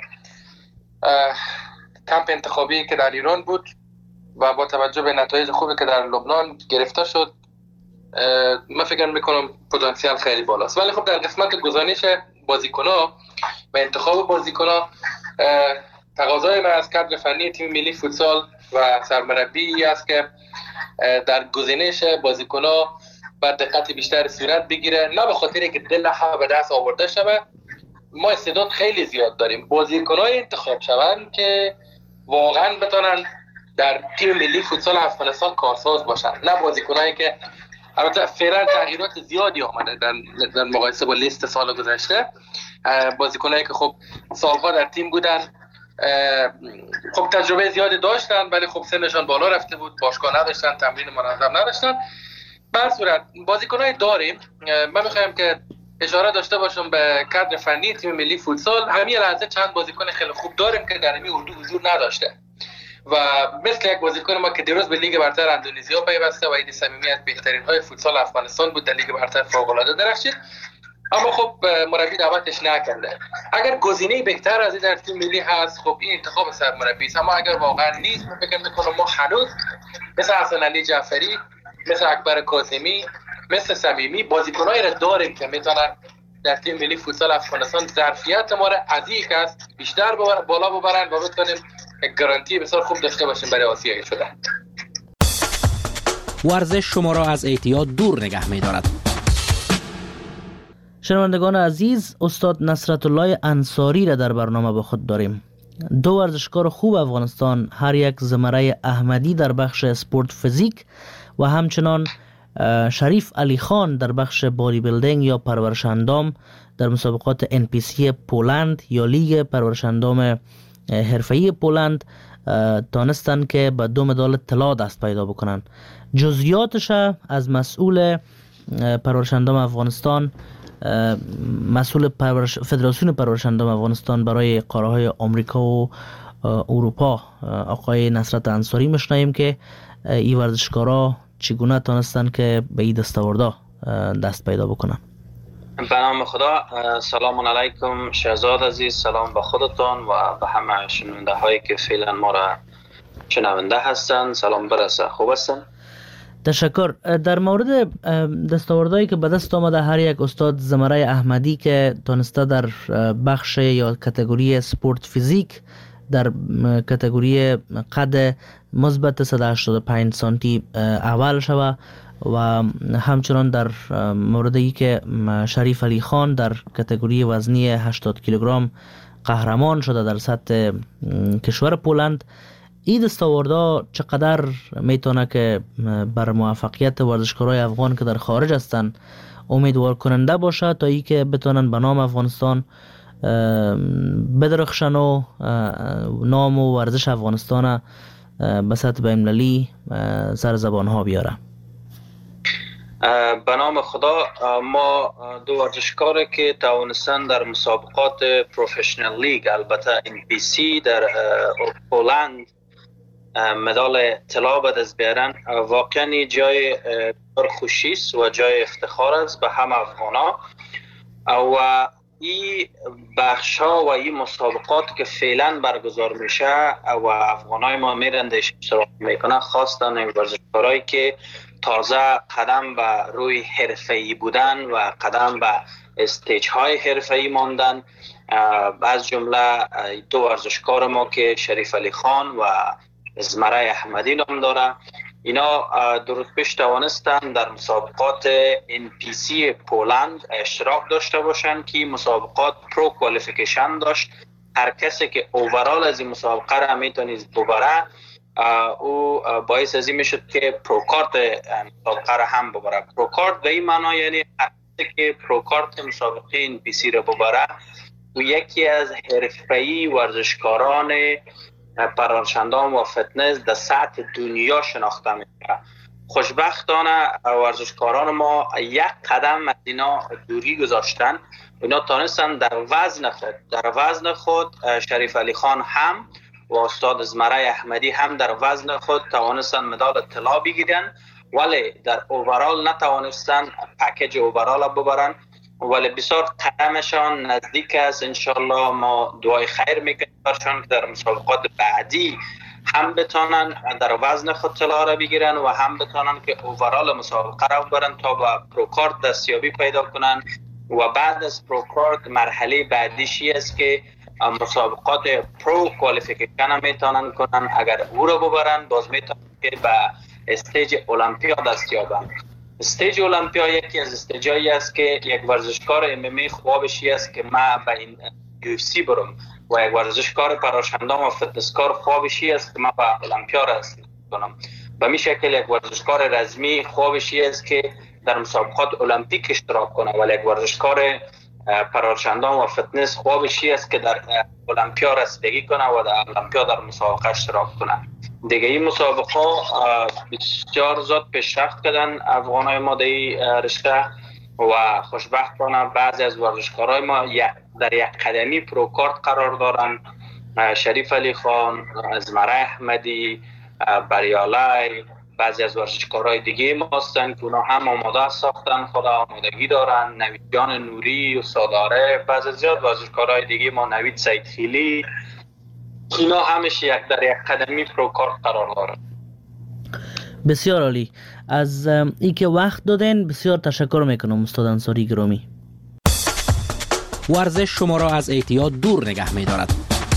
کمپ انتخابی که در ایران بود و با توجه به نتایج خوبی که در لبنان گرفته شد، من فکر میکنم پتانسیل خیلی بالاست. ولی خب در قسمت گزینش بازیکن‌ها و انتخاب بازیکن‌ها تقاضای من از کادر فنی تیم ملی فوتسال و سرمربی است که در گزینش بازیکن‌ها با دقت بیشتر صورت بگیره، نه به خاطر که دل همه به دست آورده شوه. ما استعداد خیلی زیاد داریم، بازیکن‌های انتخاب شوند که واقعا بتونن در تیم ملی فوتسال افغانستان کارساز باشن، نه بازیکنایی که البته فعلا تغییرات زیادی آمده در در مقایسه با لیست سال گذشته، بازیکنایی که خب سالها در تیم بودن، خب تجربه زیادی داشتن ولی خب سنشان بالا رفته بود، باشگاه نداشتن، تمرین منظم نداشتن. به هر صورت بازیکنای داریم. من میخوایم که اشاره داشته باشم به کادر فنی تیم ملی فوتسال. همین لحظه چند بازیکن خیلی خوب داریم که در این اردو حضور نداشته و مثل یک بازیکن ما که دیروز به لیگ برتر اندونزیا پیوسته و عید صمیمی از بهترین های فوتسال افغانستان بود، در لیگ برتر فوق العاده درخشید، اما خب مربی دعوتش نکرده. اگر گزینه بهتر از این در تیم ملی هست، خب این انتخاب سرمربی است. اما اگر واقعا نیست، من فکر می‌کنم ما هنوز مثل حسن علی جعفری، مثل اکبر کاظمی، مثل صمیمی بازیکنایی را داریم که میتونن در تیم ملی فوتسال افغانستان ظرفیت ما را از یک است بیشتر بالا ببرن و بتونیم یک گارانتی بسیار خوب داشته باشیم برای آسیایی شدن. ورزش شما را از اعتیاد دور نگه می‌دارد. شنوندگان عزیز، استاد نصرت الله انصاری را در برنامه با خود داریم. دو ورزشکار خوب افغانستان، هر یک زمره احمدی در بخش اسپورت فیزیک و همچنان شریف علی خان در بخش بادی بیلدینگ یا پرورش اندام در مسابقات ان پی سی پولند یا لیگ پرورش اندام حرفه‌ای پولند تانستن که به دو مدال طلا دست پیدا بکنن. جزئیاتش از مسئول پرورش اندام افغانستان، مسئول پرورش فدراسیون پرورش اندام افغانستان برای قاره‌های آمریکا و اروپا، آقای نصرت انصاری میشنویم که این ورزشکارا چگونه تانستن که به این دستاوردا دست پیدا بکنن. به نام خدا. سلام علیکم شهزاد عزیز، سلام به خودتان و به همه شنونده هایی که فعلا ما را شنونده هستن، سلام برسه. خوب هستن؟ تشکر. در مورد دستاوردهایی که به دست آمده هر یک استاد زمره احمدی که تانسته در بخش یا کاتگوری سپورت فیزیک در کاتگوری قد مثبت صد و هشتاد و پنج سانتی اول شوه و همچنان در موردی که شریف علی خان در کاتگوری وزنی هشتاد کیلوگرم قهرمان شده در سطح کشور پولند. این دستاوردها چقدر میتونه که بر موفقیت ورزشکارای افغان که در خارج هستن امیدوار کننده باشه تا ای که بتونن به نام افغانستان بدرخشن و نام و ورزش افغانستان به سطح بین‌المللی سر زبان ها بیاره. به نام خدا. ما دو ورزشکار که توانستن در مسابقات پروفشنال لیگ، البته ان پی سی در پولند مدال طلا به دست بیارن. واقعا جای خوشی است و جای افتخار است به همه افغانا. و این بخش ها و این مسابقات که فعلا برگزار میشه و افغانای ما میرندش اشتراک میکنن، خاصتاً ورزشکارایی که تازه قدم به روی حرفه‌ای بودن و قدم به استیج های حرفه‌ای ماندن، از جمله دو ورزشکار ما که شریف علی خان و زمره احمدی نام داره. اینا درست پیش توانستن در مسابقات ان پی سی پولند اشتراک داشته باشند که مسابقات پرو کوالیفیکیشن داشت. هر کسی که اوورال از این مسابقه را میتونید ببره، او باعث از این میشد که پرو کارت مسابقه را هم ببره. پرو کارت به این معنا یعنی هر کسی که پرو کارت مسابقه ان پی سی را ببره، او یکی از حرفه‌ای ورزشکاران پرورشندان و فتنس در سطح دنیا شناخته میشه. خوشبختانه ورزشکاران ما یک قدم از اینا دوری گذاشتن. اینا تانستن در وزن خود در وزن خود شریف علی خان هم و استاد زمره احمدی هم در وزن خود توانستن مدال طلا بگیرن، ولی در اوورال نتوانستن پکیج اوورال ببرن. ولی بسیار قدمشان نزدیک است. انشالله ما دعای خیر میکنیم برشان که در مسابقات بعدی هم بتانن در وزن خود طلا را بگیرن و هم بتانن که اوورال مسابقه را ببرن تا به پروکارت دستیابی پیدا کنن. و بعد از پروکارت مرحله بعدیشی است که مسابقات پرو کوالیفیکیشن هم میتونن کنن. اگر او را ببرن باز میتونن که به استیج المپیا دستیابن. استیج المپیا یکی از استیجایی است که یک ورزشکار ام ام ای خوابشی است که ما به این یو اف سی برم و یک ورزشکار پرورشندان و فتنسکار خوابشی است که ما به المپیا رسیدم کنم. به می شکل یک ورزشکار رزمی خوابشی است که در مسابقات المپیک اشتراک کنه، ولی یک ورزشکار پرورشندان و فتنس خوابشی است که در المپیا رسیدگی کنه و در المپیا در مسابقه اشتراک کنه. دیگه این مسابقه بسیار زیاد پیشرفت کردن افغانای ما در این رشته و خوشبختانه بعضی از ورزشکارای ما در یک قدمی پروکارت قرار دارن. شریف علی خان، زمره احمدی، بریالای، بعضی از ورزشکارای دیگه ما هستن که اونا هم آماده ساختن، خود آمادگی دارن. نوید جان نوری، استاد عارف، بعضی زیاد ورزشکارای دیگه ما، نوید سیدخیلی، اینا همش یک در یک قدمی پروکارت قرار دارن. بسیار عالی. از ای که وقت دادن بسیار تشکر میکنم استاد انصاری گرامی. ورزش شما را از اعتیاد دور نگه می‌دارد.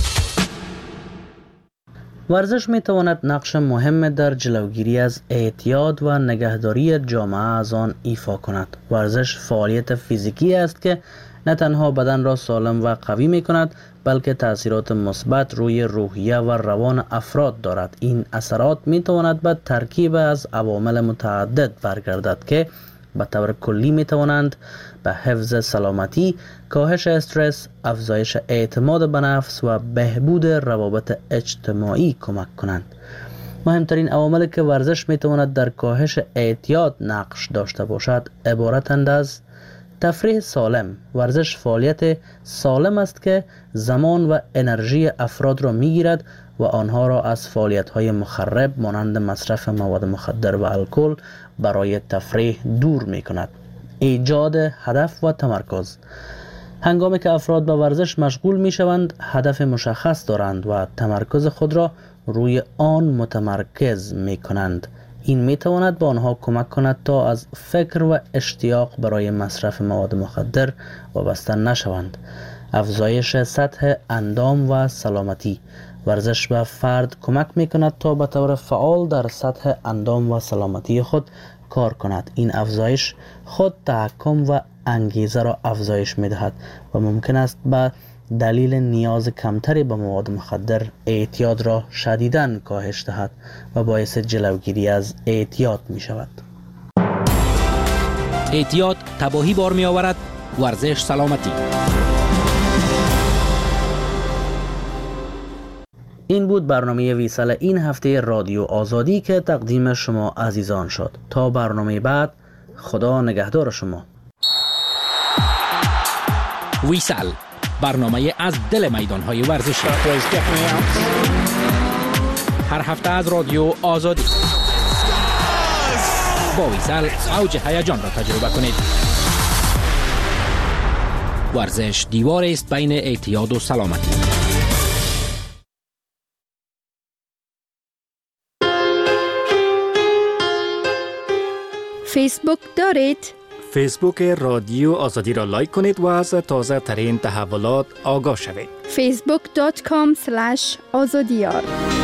ورزش میتواند نقش مهم در جلوگیری از اعتیاد و نگهداری جامعه از آن ایفا کند. ورزش فعالیت فیزیکی است که نه تنها بدن را سالم و قوی می کند، بلکه تأثیرات مثبت روی روحیه و روان افراد دارد. این اثرات می تواند به ترکیب از عوامل متعدد برگردد که به طور کلی می توانند به حفظ سلامتی، کاهش استرس، افزایش اعتماد به نفس و بهبود روابط اجتماعی کمک کنند. مهمترین عواملی که ورزش می تواند در کاهش اعتیاد نقش داشته باشد عبارتند از تفریح سالم. ورزش فعالیت سالم است که زمان و انرژی افراد را می گیرد و آنها را از فعالیت های مخرب مانند مصرف مواد مخدر و الکل برای تفریح دور می کند. ایجاد هدف و تمرکز. هنگامی که افراد به ورزش مشغول می شوند، هدف مشخص دارند و تمرکز خود را روی آن متمرکز می کنند. این می تواند به آنها کمک کند تا از فکر و اشتیاق برای مصرف مواد مخدر وابسته نشوند. افزایش سطح اندام و سلامتی. ورزش به فرد کمک می کند تا به طور فعال در سطح اندام و سلامتی خود کار کند. این افزایش خود تحکم و انگیزه را افزایش می دهد و ممکن است به دلیل نیاز کمتری به مواد مخدر اعتیاد را شدیداً کاهش دهد و باعث جلوگیری از اعتیاد می شود. اعتیاد تباهی بار می آورد، ورزش سلامتی. این بود برنامه ویسال این هفته رادیو آزادی که تقدیم شما عزیزان شد. تا برنامه بعد، خدا نگهدار شما. ویسال، برنامه از دل میدان‌های ورزشی. هر هفته از رادیو آزادی. با ویسل اوج هیجان را تجربه کنید. ورزش دیوار است بین اعتیاد و سلامتی. فیسبوک دارید؟ فیسبوک رادیو آزادی را لایک کنید و از تازه ترین تحولات آگاه شوید. فیسبوک دات کام اسلش آزادیار